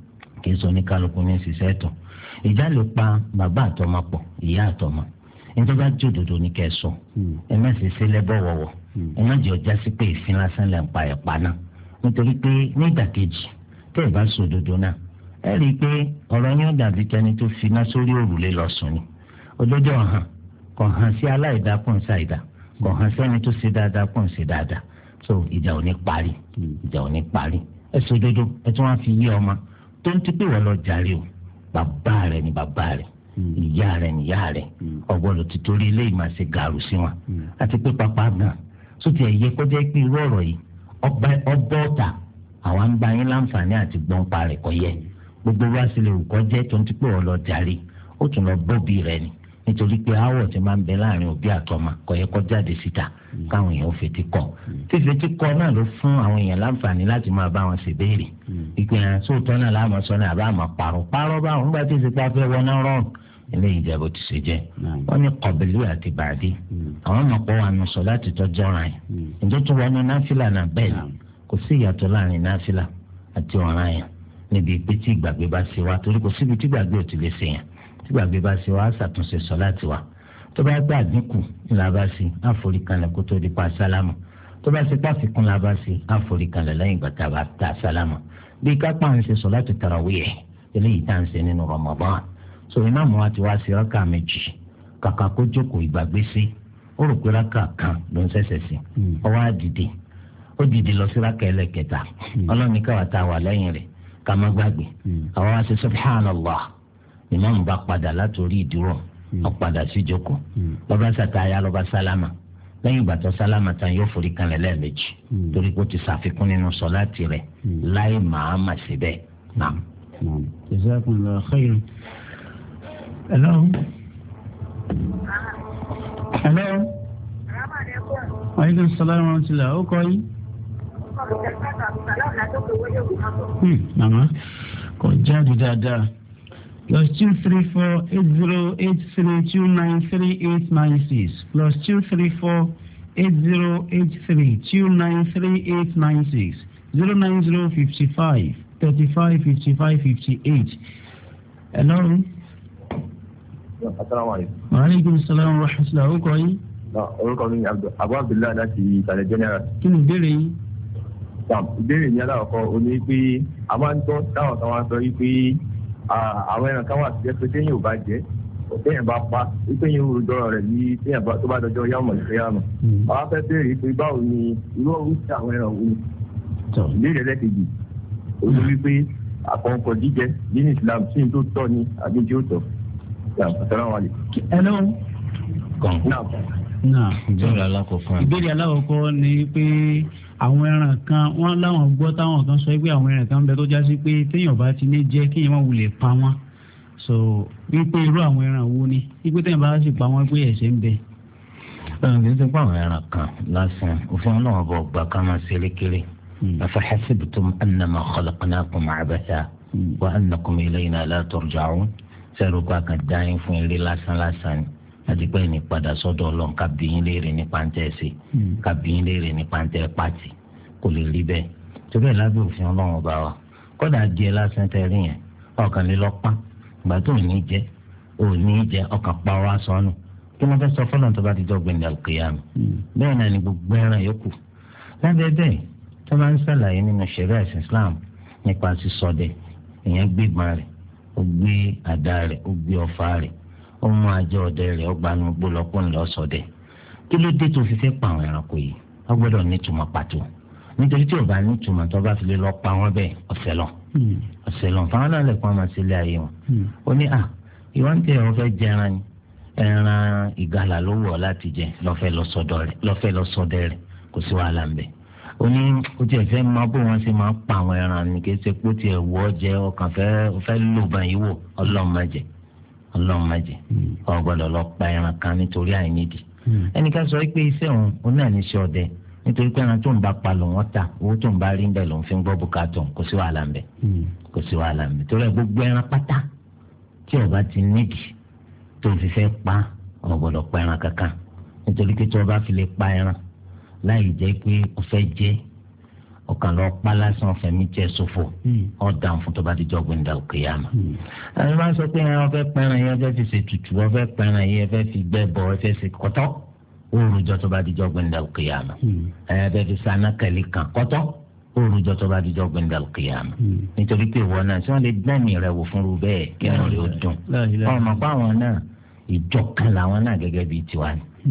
kì í sọ oníkálukú ní ṣiṣẹ́ tán ìjà lè pa bàbá àtọmọ pọ̀ ìyá àtọmọ nítorí bá jó òdodo ní kẹ́ sọ ẹ má ṣe ṣe lẹ́bọ̀ wọ̀wọ̀ ẹ má jẹ́ ọjà sí pé ìfín lásán lẹ́ ń pa ẹ̀ pa náà nítorí pé nígbàkejì tẹ́ ẹ bá sọ òdodo náà ẹ rí i pé ọ̀rọ̀ yẹn dàbí tẹni tó fi iná sórí òrùlé lọ sùn ni òdodo ọ̀hàn kò hàn sí aláìdá pọ̀ ń ṣàìdá kò hàn sẹ́ni tó ṣe dáadáa pọ̀ ń ṣe dáadáa so ìjà ò ní parí ìjà ò ní parí ẹ sọ òdodo ẹ tún wá fi yé ọmọ tó ń ti pé wọ́n lọ jàre o bàbá rẹ̀ ni bàbá rẹ̀ ìyá rẹ̀ ni ìyá rẹ̀ ọ̀gbọ́dọ̀ ti torí ilé ìmọ̀ ṣe gàrú sí wọn àti pé pápá gan sóti ẹ̀ yẹ kọjá pé irú ọ̀rọ̀ yìí ọba ọta àwọn ń bá yín láǹfààní àti gbọ́npa rẹ̀ kọ́ yẹ gbogbo wa sì lè kọ́ jẹ́ tó ń ti pé ọ̀lọ́ jàre ó tún lọ bóbi rẹ̀ ni nítorí pé aáwọ̀ ti máa ń bẹ láàrin òbí àtọmọ kò yẹ kó jáde síta káwọn èèyàn fetí kọ tí fetí kọ náà ló fún àwọn èèyàn láǹfààní láti máa bá wọn ṣèbéèrè ìpìlẹ̀ sóòótọ́ náà láàmú sọ náà àbá àmọ́ parọ́ parọ́ báwọn nígbà tí ìsìnkú afẹ́ wọn náà rọrùn eléyìí jẹ́ bó ti ṣe jẹ́ wọ́n ní kọ̀bìlì àti bàdí àwọn ọmọ pọ̀ wà nù sọ láti tọ́jú ọ̀ràn yẹn ǹjẹ́ tó wọnú náfìlà náà bẹ́ẹ̀ ni kò sí ìyàtọ̀ láàrin náfìlà àti ọ̀ràn yẹn níbi pé tí ìgbàgbé bá ṣe wá torí kò síbi tí ìgbàgbé ò ti lè ṣe yẹn tí ìgbàgbé bá ṣe wá á ṣàtúnṣe sọ láti wá tó bá gbà dínkù ńlá bá sí àforíkalẹ̀ kó tó di pa sálámà tó bá ṣe pàfikún ńlá bá sí àforíkalẹ̀ lẹ́yìn ìgbà tá a bá ta sálámà bí kápá ń ṣe sọ̀láàtù tarawih eléyìí tá à ń ṣe nínú Ramadan so ìmáàmù wa ti wá sí rákà méjì kàkà kó jókòó ìgbàgbé sí ó rò pé rákà kan ló ń ṣẹ̀ṣẹ̀ sí ó wá dìde ó dìde lọ sí rákà ẹlẹ́kẹta ọlọ́ni káwa tá a wà lẹ́yìn rẹ̀ ká má gbàgbé àwọn wa ṣe subhanallah ìmáàmù bá padà látòrí ìdúró ó padà sí jókòó lọ́ba sàtáyà lọ́ba sálámà lẹ́yìn ìgbà tó sálámà tán yóò forí kanlẹ̀ lẹ́ẹ̀mejì torí pé ó ti ṣàfikún nínú sọ̀láàtì rẹ̀ láì máa mà sí bẹ́ẹ̀ náà. jazakumullahu khairan. hello. hello. aleykum salaam wa rahmatulah ó kọ́ yín. màmá kò jáde dáadáa. Plus two three four eight zero eight three two nine three eight nine six. Plus two three four eight zero eight three two nine three eight nine six. Zero nine zero fifty five thirty five fifty five fifty eight. Hello. Asalaamualeykum. Waaleykum salaam wa rahmatulah. Ó kọ́ yín. Orúkọ mi ni Abu Abdullahi láti Ìsàlẹ̀ General. Kí ni ìbéèrè yín? Ìbéèrè ní aláwọ̀kọ́ o ní pé a máa ń gbọ́ táwọn kan wá sọ yí pé àwọn ẹran kan wà tó jẹ́ pé téèyàn ò bá jẹ́ téèyàn bá pa téèyàn ò rojọ́ rẹ̀ ní téèyàn tó bá dọjọ́ yàmọ̀ ìfẹ́yàmọ̀. àwọn afẹ́ béèrè pé báwo ni irú òun ti àwọn ẹran òun ìbéèrè lẹ́kejì ó ní wípé àkọ́kọ́ jíjẹ nínú Islam tí n tó tọ́ ni àbí tí ó tọ́. Hello. náà ìbéèrè alákọ̀ọ́kọ́ ìbéèrè alákọ̀ọ́kọ́ ni pé àwọn ẹran kan wọ́n láwọn gbọ́ táwọn kan sọ pé àwọn ẹran kan ń bẹ tó já sí pé téèyàn bá ti ní jẹ́ kéèyàn má wulẹ̀ pa wọ́n so wípé irú àwọn ẹran wo ni wípé téèyàn bá sì pa wọ́n pé ẹ̀ṣẹ̀ ń bẹ. ẹran kì í ṣe pé àwọn ẹran kan lásán òfin ọlọ́run bọ̀ gbà ká máa ṣe lékeré afahasibtum annama khalaqnakum abatha wa annakum ilayna la turja'un sẹ́rù kó àkàndá yín fún eré lásán lásán ni àti pé ní padà sọ́dọ̀ Ọlọ́run ká bi yín léèrè nípa ń tẹ́ ṣe ká bi yín léèrè nípa ń tẹ́ pàtì kò lè rí bẹ́ẹ̀ tó bẹ́ẹ̀ lábẹ́ òfin Ọlọ́run ọba wa kódà díẹ̀ lásán tẹ́ rí yẹn ọkàn lè lọ pa ìgbà tó ní jẹ ò ní jẹ ọkàn pa wá sọnù kí wọ́n fẹ́ sọ fọlọ́n tó bá ti jọ gbẹ̀ndà al-qiyama bẹ́ẹ̀ náà ni gbogbo ẹran yòókù lábẹ́ bẹ́ẹ̀ tó máa ń ṣàlàyé nínú ṣẹ̀ríà ẹ̀sìn Islam nípa sísọdẹ èèyàn gbé ìbọn rẹ̀ ó gbé àdá rẹ̀ ó gbé ọfà rẹ̀ ó mú ajá ọdẹ rẹ̀ ó gbanú gbólọpọ̀ ńlọ sọdẹ kí ló dé tó fi fẹ́ pa àwọn ẹranko yìí wọ́n gbọ́dọ̀ nítumọ̀ pàtó nítorí tí ò bá nítumọ̀ tó bá fi lè lọ pa wọ́n bẹ́ẹ̀ ọ̀sẹ̀ lọ ọ̀sẹ̀ lọ fáwọn náà lè kọ́ ọmọ sílé ayé wọn ó ní à ìwọ́n ń tẹ̀ ọ́ fẹ́ jẹran ni ẹran ìgalà ló wọ̀ láti jẹ lọ́fẹ́ lọ sọdẹ rẹ̀ kò sí wàhálà ń bẹ̀ ó ní ó tiẹ̀ fẹ́ máa bó wọn ṣe máa pa àwọn ẹran ní kí ṣe pé ó tiẹ̀ wọ́ jẹ ọkàn fẹ́ lò báyìí wò ọlọ́run má jẹ ọlọ́run má jẹ ọ gbọ́dọ̀ lọ pa ẹran kan nítorí àìnídìí ẹnìkan sọ pé iṣẹ́ òun ó náà ní iṣẹ́ ọdẹ nítorí pé ẹran tó ń bá pa lòun ọ̀tà owó tó ń bá rí ń bẹ̀ lòun fi ń gbọ́ bùkátà kò sí wàhálà ń bẹ̀ kò sí wàhálà ń bẹ̀ torí ẹ gbogbo ẹran pátá tí ọba ti nídìí tó fi fẹ́ pa ọ gbọ́dọ̀ pa ẹran kankan nítorí pé tí ọba fi lè pa ẹran láì jẹ́ pé o fẹ́ jẹ́ ọkàn lọ pa lásán fẹ̀mí jẹ́ ṣòfò ọ̀dà fún tó bá ti jọ gbẹ̀ndà al-qiyama. ẹni máa ń sọ pé wọ́n fẹ́ pẹ́ran yẹn fẹ́ fi ṣe tutù wọ́n fẹ́ pẹ́ran yẹn fẹ́ fi gbẹ́ bọ̀ wọ́n fẹ́ ṣe kọ́tọ́ òòrùjọ tó bá ti jọ gbẹ̀ndà al-qiyama. ẹ fẹ́ fi saná kẹ́lí kan kọ́tọ́ òòrùjọ tó bá ti jọ gbẹ̀ndà al-qiyama. nítorí pé ìwọ náà tí wọ́n lè dẹ́mi rẹ̀ wò fún rú bẹ́ẹ̀ kí wọ́n lè dùn. ọmọ pa àwọn náà ìjọkan làwọn náà gẹ́gẹ́ bíi tiwa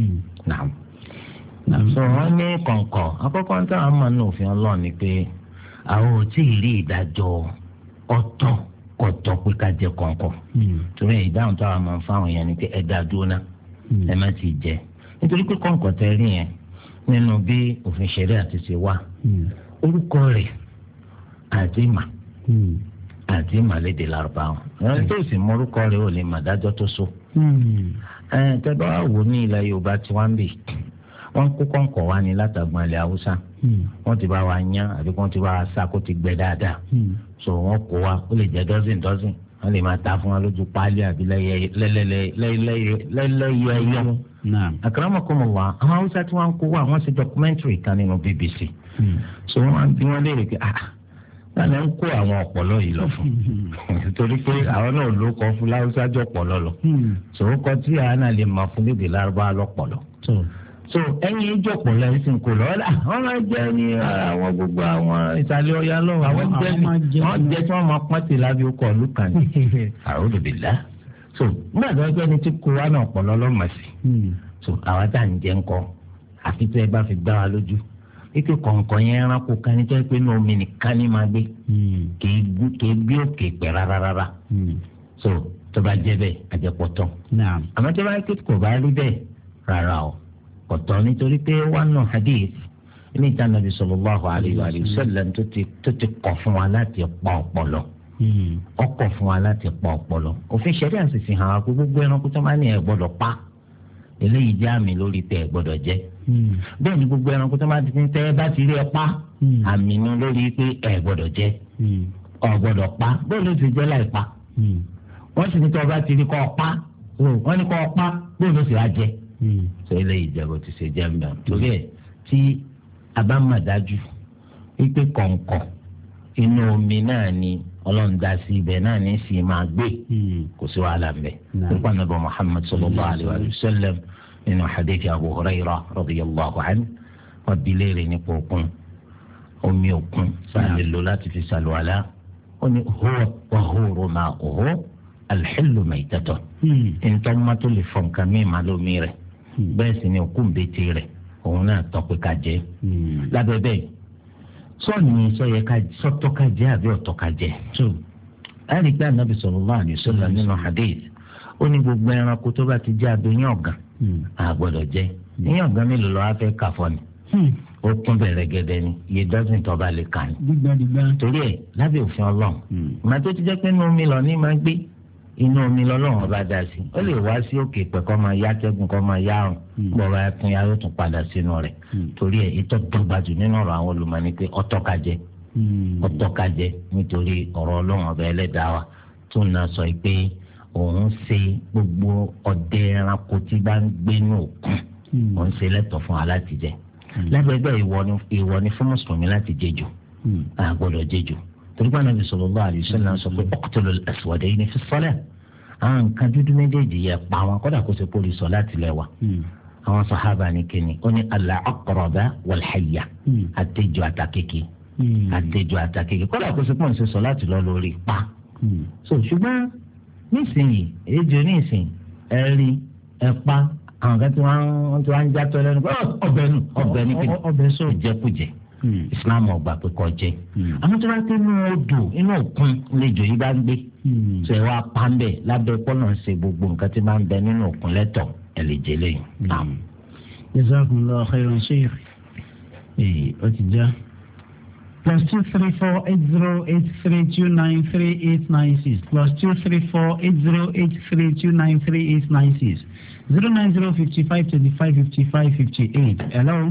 ni so wọn ní kọ̀ǹkọ̀ àkọ́kọ́ tí àwọn máa ń òfin Ọlọ́run ni pé àwọn ò tí ì rí ìdájọ́ ọ̀tọ̀ kọ̀tọ̀ pé ká jẹ kọ̀ǹkọ̀ torí ìdáhùn táwọn máa ń fáwọn yẹn ni pé ẹ dá dúró ná ẹ má ti jẹ nítorí pé kọ̀ǹkọ̀ tẹ rí yẹn nínú bí òfin ṣẹ̀ríà àti ṣe wá orúkọ rẹ̀ àti ìmà àti ìmà lédè Lárúbáwá ẹni tó sì mọ orúkọ rẹ̀ ò lè mà dájọ́ tó so ẹ tẹ bá wò ní ilẹ̀ Yorùbá tí wọ́n ń bì wọ́n kó kọ̀ǹkọ̀ wá ní látàgbọ́n ilẹ̀ haúsá wọ́n ti bá wa yán àbí wọ́n ti bá wa sá kó ti gbẹ dáadáa so wọ́n kó wa ó lè jẹ́ dọ́sìn dọ́sìn wọ́n lè máa ta fún wa lójú páálí àbí lẹ́lẹ́yẹ ẹyọ. akramakumullah àwọn haúsá tí wọ́n kó wa wọ́n ṣe documentary kan nínú B B C so wọ́n bí wọ́n léèrè pé ah láti ń kó àwọn ọ̀pọ̀lọ́ yìí lọ fún nítorí pé àwọn náà ló kọ́ fún láwùsájọ́ ọ̀pọ̀lọ́ lọ sòwòkọ tí àwọn náà lè máa fún lédè lárúbáwá lọ́pọ̀lọ́ so ẹyin ìjọ ọ̀pọ̀lọ́ yìí sì ń kó lọ wọ́n máa jẹ́ ní àwọn gbogbo àwọn ìsàlẹ̀ ọ̀yà lọ́wọ́ àwọn jẹ́ ní wọ́n jẹ́ tí wọ́n máa pọ́n tì lábẹ́ ọkọ̀ lùkàn ní a'udhu billah so nígbà tó ń gbé ní tí kó wa náà ọ̀pọ̀lọ́ lọ́mọ̀ sí so àwọn tá à ń jẹ́ ńkọ́ àfi tó ẹ bá fi gbá wa lójú ike kọ̀ǹkọ̀ yẹn ẹranko kan ní tó yẹ pé ní omi nìkan ní máa gbé kì í gbé òkè pẹ̀ rárá so tó bá jẹ́ bẹ́ẹ̀ àjẹpọ̀ tán àmọ́ tó bá yẹ pé kò bá rí bẹ́ẹ̀ rárá o kò tán nítorí pé wọn nù hadith ní ìta nàbì sallallahu alayhi wa sallam tó ti tó ti kọ̀ fún wa láti pa ọpọlọ ọkọ̀ fún wa láti pa ọpọlọ òfin ṣẹ̀ríà àti fi hàn wá pé gbogbo ẹranko tó máa ní ẹ gbọ́dọ̀ pa eléyìí jẹ́ àmì lórí tẹ ẹ gbọ́dọ̀ jẹ bẹ́ẹ̀ ni gbogbo ẹranko tó máa ti tẹ ẹ bá ti rí ẹ pa àmì nu lórí pé ẹ gbọ́dọ̀ jẹ ọ gbọ́dọ̀ pa bẹ́ẹ̀ ló ti jẹ́ láì pa wọ́n sì ní tí ọba ti rí kọ́ ọ pa wọ́n ní kọ́ ọ pa bẹ́ẹ̀ ló sì á jẹ sọ eléyìí jẹ́ bó ti ṣe jẹ́ mbẹ́ torí ẹ̀ tí a bá mà dájú wípé kọ̀ǹkọ̀ inú omi náà ni ọlọ́run dá sí ibẹ̀ náà ní sì máa gbé kò sí wàhálà mbẹ́ nípa nàbà Muhammad sallallahu alayhi wa sallam nínú hadithi Abu Hurairah radiyallahu anhu wọ́n bi léèrè nípa òkun omi òkun sáà lè lò láti fi ṣàlùwàlá ó ní huwa tahuru ma'uhu al-hillu maytatuhu ntọ́ má tó lè fọ nǹkan mí má lómi rẹ̀ bẹ́ẹ̀ sì ni òkú nbẹ́tì rẹ̀ òun náà tọ́ pé ká jẹ́ lábẹ́ bẹ́ẹ̀ sọ́ọ̀nì sọ́yẹ ká sọ́tọ́ ká jẹ́ àbí ọ̀tọ́ ká jẹ́ ẹ̀rí pé Ànábì sallallahu alaihi wasallam nínú hadith ó ní gbogbo ẹranko tó bá ti jẹ́ abẹ́yẹn ọ̀gàn àgbọ̀dọ̀ jẹ́ ẹ̀yìn ọ̀gàn mélòó lọ́wọ́ fẹ́ kà fọ́ ni ó kún bẹ̀rẹ̀ gẹ́gẹ́ ni iye dọ́sìn tó bá lè kà ní. torí ẹ̀ lábẹ́ òfin ọlọ́run ìmọ̀ tó ti jẹ́ pé inú omi lọ ní máa gbé inú omi lọ́lọ́run ọba dá sí ó lè wá sí òkè pẹ̀ kọ́ máa yá tẹ́gùn kọ́ máa yá àrùn gbọ́dọ̀ ẹkùn ya yóò tún padà sínú rẹ̀ torí ẹ̀ ètò dọ́gba jù nínú ọ̀rọ̀ àwọn olùmọ̀ ni pé ọ̀tọ́kajẹ́ ọ̀tọ́kajẹ́ nítorí ọ̀rọ̀ ọlọ́run ọba ẹlẹ́dàá wa tó ń náà sọ pé òun ṣe gbogbo ọdẹ ẹranko tí bá ń gbé ní òkun òun ṣe lẹ́tọ̀ọ́ fún wa láti jẹ lábẹ́gbẹ́ ìwọ ni fún mùsùlùmí láti jẹjọ àgbọ́dọ̀ jẹjọ torí pé Ànábì sallallahu alaihi wasallam sọ pé uqtulul aswadayni fi salat àwọn nǹkan dúdú méjèèjì yẹ pa wọn kódà kó ṣe pólì sọ láti lẹ́wà àwọn sàhábà ní kíni ó ní al-aqraba wal-hayya àtẹjọ àtàkékè àtẹjọ àtàkékè kódà kó ṣe pọ̀ ṣe sọ láti lọ lórí pa so ṣùgbọ́n nísìnyí ejò nísìnyí ẹ̀rí ẹ̀pa àwọn kan tí wọ́n tí wọ́n ń játọ́ lẹ́nu pé ọbẹ̀ nù ọbẹ̀ ní kí ọbẹ̀ sọ ìjẹkújẹ Islam ọgbà pé kò jẹ àwọn tí wọ́n ti inú odò inú òkun lẹ́jọ́ yìí bá ń gbé ṣe wá pàmbẹ́ lábẹ́ pọ́nà ṣe gbogbo nǹkan tí máa ń bẹ nínú òkun lẹ́tọ̀ ẹ̀ lè jẹ lẹ́yìn. Jazakumullahu khairan Sheikh ee ó ti já plus two three four eight zero eight three two nine three eight nine six plus two three four eight zero eight three two nine three eight nine six zero nine zero fifty five twenty five fifty five fifty eight. Hello.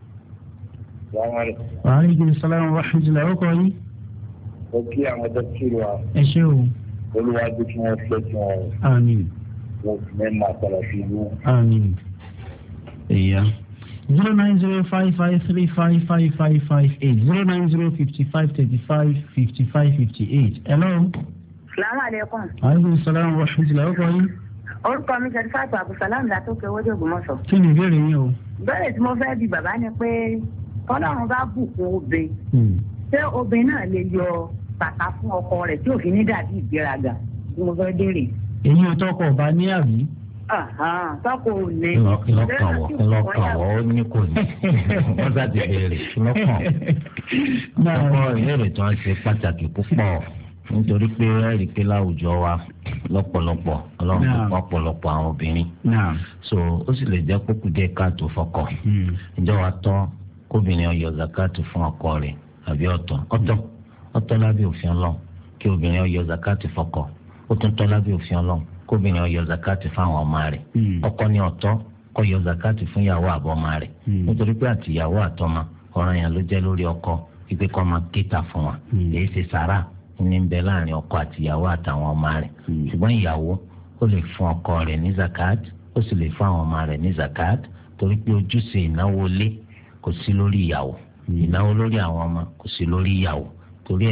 Wa alaikum salaam wa rahmatullahi wa barakatuh. Ó kí àwọn dókítà wa. Ẹ ṣé o. Olúwàjú kí wọ́n fẹ́ kí wọ́n. Àmín. Wọ́n fi mẹ́rin máa padà sí ìlú. Àmín. Ìyá. zero nine zero five five three five five five five eight zero nine zero fifty five thirty five fifty five fifty eight. Hello. Salaamu alaikum. Wa alaikum salaam wa rahmatullahi wa barakatuh. Orúkọ mi ṣe fàtó Abdulsalam látòkè owó Ògbómọ̀ṣọ́. Kí ni ìbéèrè yín o? Bẹ́ẹ̀ tí mo fẹ́ bi bàbá ni pé Ọlọ́run bá bùkún obìnrin. Ṣé obìnrin náà lè yọ bàtà fún ọkọ rẹ̀ tí òfin ní dàbí ìgbéraga tí mo fẹ́ béèrè? Èyí ò tọkọ ọba ní àbí? Tọkọ ò ní. Lọ́kàn wọ̀ lọ́kàn wọ̀ ó ní kò ní. Wọ́n sá ti béèrè lọ́kàn. Ọkọ ìbéèrè tí wọ́n ṣe pàtàkì púpọ̀ nítorí pé ẹ̀rí pé láwùjọ wa lọ́pọ̀lọpọ̀ ọlọ́run tó pọ̀ pọ̀lọpọ̀ àwọn obìnrin. So ó sì lè jẹ́ kókù díẹ̀ káàtó fọ́kọ. Ìjọ wa tọ́ kóbìnrin ọyọ zakatu fún ọkọ rẹ̀ àbí ọ̀tọ̀ ọ̀tọ̀ ọ̀tọ̀ lábẹ́ òfin Ọlọ́run kí obìnrin ọyọ zakatu fọ́kọ ó tún tọ́ lábẹ́ òfin Ọlọ́run kóbìnrin ọyọ zakatu fún àwọn ọmọ rẹ̀ ọkọ ní ọ̀tọ̀ kó yọ zakatu fún ìyàwó àbọ̀mọ rẹ̀ nítorí pé àti ìyàwó àtọmọ ọ̀ranyàn ló jẹ́ lórí ọkọ wípé kó máa kéta fún wa èyí ṣe sàrà ní bẹ láàrin ọkọ àti ìyàwó àtàwọn ọmọ rẹ̀ ṣùgbọ́n ìyàwó ó lè fún ọkọ rẹ̀ ní zakat ó sì lè fún àwọn ọmọ rẹ̀ ní zakat torí pé ojúṣe ìnáwó lé kò sí lórí ìyàwó ìnáwó lórí àwọn ọmọ kò sí lórí ìyàwó torí ẹ̀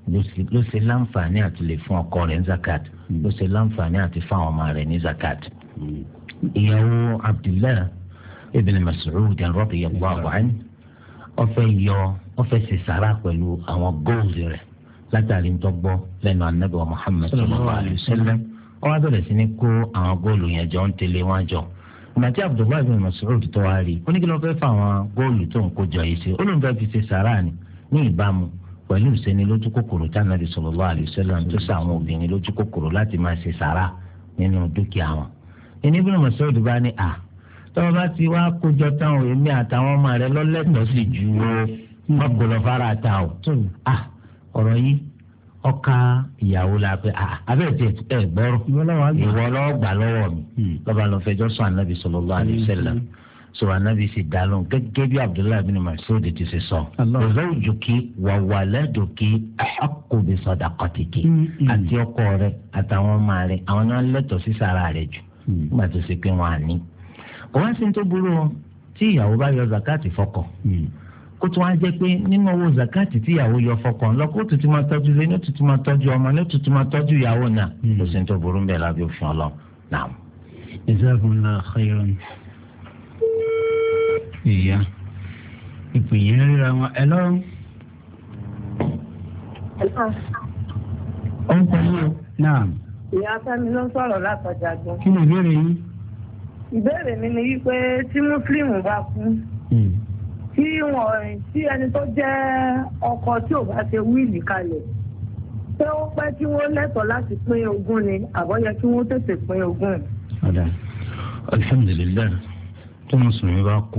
ló ṣe láǹfààní àti lè fún ọkọ rẹ̀ ní zakat ló ṣe láǹfààní àti fún àwọn ọmọ rẹ̀ ní zakat. ìyàwó Abdullah ibn Mas'ud radiyallahu anhu ó fẹ́ yọ ó fẹ́ ṣe sàrà pẹ̀lú àwọn góòlù rẹ̀ látàrí ń tọ́gbọ́ lẹ́nu anabi wa Muhammad sallallahu alayhi wa sallam ó wá bẹ̀rẹ̀ sí ní kó àwọn góòlù yẹn jọ ń tẹ̀lé wọn jọ. ìgbà tí Abdullah ibn Mas'ud tó wá rí i ó ní kí ló fẹ́ fà àwọn góòlù tó ń kó jọ yìí sí ó lóun fẹ́ fi ṣe sàrà ni ní ìbámu pẹ̀lú ìṣẹ́ni lójú kòkòrò tí anabi sallallahu alayhi wa sallam tó sọ àwọn obìnrin lójú kòkòrò láti máa ṣe sàrà nínú dúkìá wọn. ìní ibn Mas'ud bá ní à tọ́wọ́ bá ti wá kójọ táwọn èmi àtàwọn ọmọ rẹ lọ́lẹ́tọ̀ọ́ sí ju wọn kò lọ fara ta o. ọ̀rọ̀ yìí ọkà ìyàwó la pé abẹ́ẹ̀tì ẹ̀ gbọ́rọ̀ ìwọ lọ́wọ́ gbà lọ́wọ́ mi lọ́ba lọ fẹjọ́ sọ anabi sallallahu alayhi wa sallam sọ anabi sì dá lóhùn gẹ́gẹ́ bí Abdullahi bin Mas'ud ti ṣe sọ. zawjuki wa waladuki ahaqqu bi sadaqatiki àti ọkọ rẹ àtàwọn ọmọ rẹ àwọn náà lẹ́tọ̀ọ́ sí sàrà rẹ jù nígbà tó ṣe pé wọn à ní. kò wá sí ní tó burú o tí ìyàwó bá yọ zakati fọ́kọ kó tún wá jẹ́ pé nínú owó zakati tí ìyàwó yọ fọ́kọ ńlọ kó tuntun máa tọ́jú lé ní tuntun máa tọ́jú ọmọ ní tuntun máa tọ́jú ìyàwó náà kò sí ní tó burú ń bẹ lábẹ́ òfin Ọlọ́run náà. jazakumullahu khairan. ìyá ìpè yẹn ríra wọn ẹ lọ́rùn. ó ń pẹ̀lú o. náà. ìyá Fẹ́mi ló ń sọ̀rọ̀ látọjà gan. kí ni ìbéèrè yín? ìbéèrè mi ni wípé tí mùsùlùmí bá kú tí wọn tí ẹni tó jẹ́ ọkọ tí ò bá ṣe wíìlì kalẹ̀ ṣé ó pẹ́ tí wọ́n lẹ́tọ̀ọ́ láti pín ogún ni àbọ̀yẹ kí wọ́n tètè pín ogún. ọ̀dà alhamdulilayi tí mùsùlùmí bá kú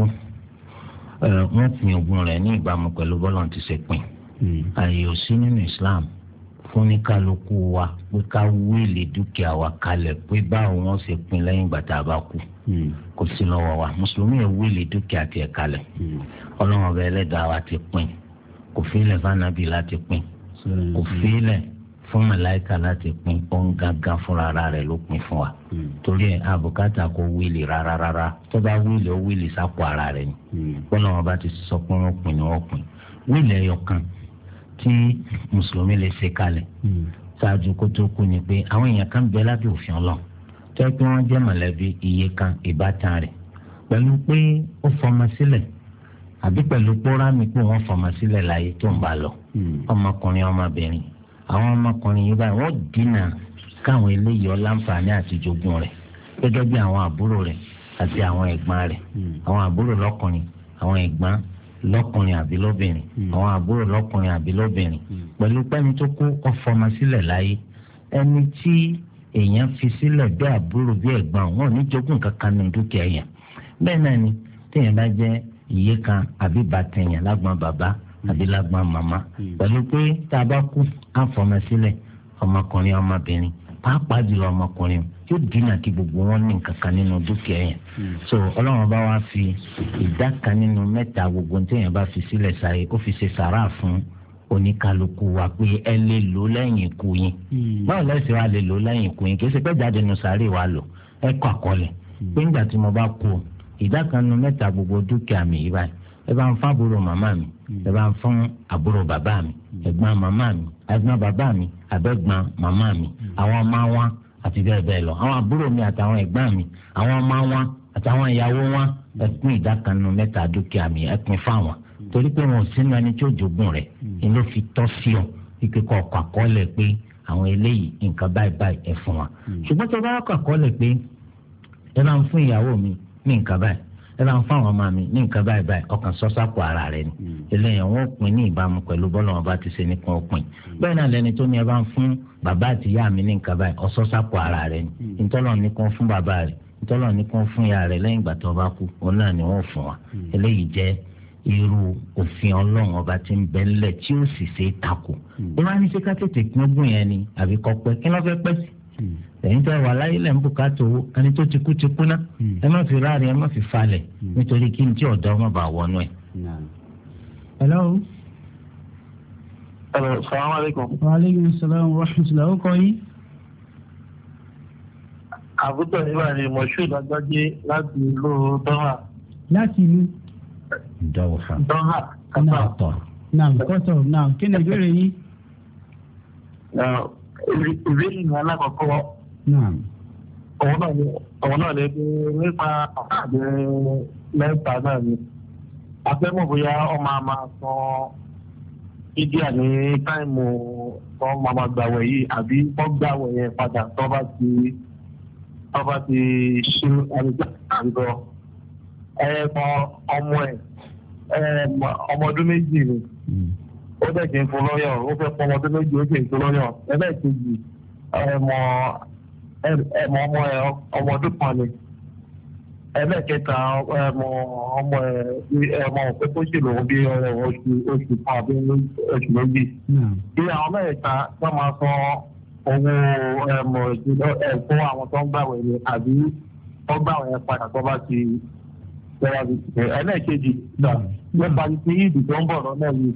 wọ́n pín ogún rẹ̀ ní ìbámu pẹ̀lú bọ́lá ti ṣe pín ààyè ò sí nínú Islam fún ní kálukú wa pé ká wíìlì dúkìá wa kalẹ̀ pé báwo wọ́n ṣe pín lẹ́yìn ìgbà tá a bá kú kò sí lọ́wọ́ wa mùsùlùmí yẹn wíìlì dúkìá tiẹ̀ kalẹ̀ ọlọ́run ọba ẹlẹ́dàá wa ti pín kò fílẹ̀ fanabi láti pín kò fílẹ̀ fún màláìka láti pín òun gángan fúnra ara rẹ̀ ló pín fún wa torí ẹ̀ àbùkátà kò wíìlì rárá rárá tó bá wíìlì ó wíìlì sápò ara rẹ̀ ni ọlọ́run ọba ti sọ pé wọ́n pín ni wọ́n pín wíìlì ẹyọ kan tí mùsùlùmí lè ṣe kalẹ̀ ṣáájú kó tó kú ni pé àwọn èèyàn kan bẹ lábẹ́ òfin Ọlọ́run tó yẹ pé wọ́n jẹ́ mọ̀lẹ́bí iye kan ìbátan rẹ̀ pẹ̀lú pé ó fọmọ sílẹ̀ àbí pẹ̀lú pórámì pé wọ́n fọmọ sílẹ̀ láyé tó ń bá lọ ọmọkùnrin ọmọbìnrin àwọn ọmọkùnrin yìí báyìí wọ́n dínà káwọn eléyìí ọláǹfààní àti jogún rẹ̀ gẹ́gẹ́ bí àwọn àbúrò rẹ̀ àti àwọn ẹ̀gbọ́n rẹ̀ àwọn àbúrò lọ́kùnrin àwọn ẹ̀gbọ́n lọ́kùnrin àbí lóbìnrin àwọn àbúrò lọ́kùnrin àbí lóbìnrin pẹ̀lú pẹ́ni tó kú ọfọmọ sílẹ̀ láyé ẹni tí èèyàn fi sílẹ̀ bí àbúrò bí ẹ̀gbọ́n wọn ò ní jogún kankan ní dúkìá yẹn bẹ́ẹ̀ náà ni téèyàn bá jẹ́ ìyé kan àbí bàtẹ̀yàn lágbọ́n bàbá àbí lágbọ́n màmá pẹ̀lú pé tá a bá kú àfọmọ sílẹ̀ ọmọkùnrin ọmọbìnrin pàápàá jùlọ ọmọkùnrin yóò dínà kí gbogbo wọn ní kankan nínú dúkìá yẹn so ọlọ́run bá wá fi ìdá kan nínú mẹ́ta gbogbo téèyàn bá fi sílẹ̀ sáyé ó fi ṣe sàrà fún oníkálukú wa pé ẹ lè lò lẹ́yìn ikú yín báwo lẹ́sìn wa lè lò lẹ́yìn ikú yín kì í ṣe pé jáde nù sàárè wa lò ẹ kọ́ àkọọ́lẹ̀ pé ńgbà tí mo bá kú ìdá kan nínú mẹ́ta gbogbo dúkìá mi yìí báyìí ẹ bá ń fún àbúrò màmá mi ẹ bá ń fún àbúrò bàbá mi ẹ̀gbọ́n màmá mi ẹ̀gbọ́n bàbá mi àbẹ̀gbọ́n màmá mi àwọn ọmọ wọn àti bẹ́ẹ̀ bẹ́ẹ̀ lọ àwọn àbúrò mi àtàwọn ẹ̀gbọ́n mi àwọn ọmọ wọn àtàwọn ìyàwó wọn ẹ pín ìdá kan nínú mẹ́ta dúkìá mi ẹ pín fáwọn torí pé wọn ò sínú ẹni tí ó jogún rẹ̀ ni ló fi tọ́ sí ọ ike kọ ọkọ àkọọ́lẹ̀ pé àwọn eléyìí nǹkan báyìí báyìí ẹ fún wa ṣùgbọ́n tó bá kọ àkọọ́lẹ̀ pé ẹ bá ń fún ìyàwó mi ní nǹkan báyìí ẹ bá ń fún àwọn ọmọ mi ní nǹkan báyìí báyìí ọkàn sọ́sàpọ̀ ara rẹ̀ ni eléyìí wọn ò pín ní ìbámu pẹ̀lú bọ́lá wọn bá ti ṣe ní kan òpin bẹ́ẹ̀ náà lẹni tó ní ẹ bá ń fún bàbá àti ìyá mi ní nǹkan báyìí ọ̀sọ́sàpọ̀ ara rẹ̀ ni ìtọ́lọ̀ ní kan fún bàbá rẹ̀ ìtọ́lọ̀ ní kan fún ìyá rẹ̀ lẹ́yìn ìgbà tó bá kú òun náà ni wọ́n fún wa eléyìí jẹ́ irú òfin ọlọ́run ọba tí ń bẹ ńlẹ̀ tí ó sì ṣe é takò ó wá ní ṣe ká tètè pín ogún yẹn ni àbí kọ́ pẹ́ kí ló fẹ́ pẹ́ sí ẹ̀yin tẹ́ wà láyé lẹ́ ń bùkátà owó ẹni tó ti kú ti kú ná ẹ má fi ráàrin ẹ má fi falẹ̀ nítorí kí n tí ọ̀dọ́ ọmọ bá wọnú ẹ̀. hello. hello salaam aleykum. wa aleykum salaam wa rahmatulah ó kọ́ yín. àbútọ̀ nígbà ni moshood agbájé láti ìlú dọ́hà. láti ìlú. dọ́hà. dọ́hà kátà. naam kọ́tọ̀ naam kí ni ìbéèrè yín. ìwé ìrìn alákọ̀ọ́kọ́ òun náà ni òun náà lè fi nípa àpàdé lẹ́ńtà náà ni afẹ́mọ̀ bóyá ọmọ àmà sọ ìdíà ní táìmù tó máa ma gbàwẹ̀ yìí àbí wọ́n gbàwẹ̀ yẹn padà tó bá ti tó bá ti ṣe àdìgbà àdìgbò ẹ̀ẹ̀mọ ọmọ ẹ̀ ọmọ ọdún méjì ni ó dẹ̀ kí n fún lọ́yọ̀ ó fẹ́ pọ́ ọmọ ọdún méjì ó kì í fún lọ́yọ̀ ẹlẹ́ẹ̀kejì ẹ̀ẹ̀mọ ẹ̀ẹ̀mọ ọmọ ẹ̀ ọmọ ọdún kan ni ẹlẹ́ẹ̀kẹta ẹ̀ẹ̀mọ ọmọ ẹ̀ ẹ̀ẹ̀mọ òpé tó ṣèlú bí oṣù oṣù kan àbí oṣù méjì bí àwọn mẹ́ẹ̀ta wọ́n máa sọ owó ẹ̀ẹ̀mọ ẹ̀ fún àwọn tó ń gbàwẹ̀ ni àbí tó gbàwẹ̀ yẹn padà tó bá ti ẹlẹ́ẹ̀kejì nípa ti ìdì tó ń bọ̀ lọ́nà yìí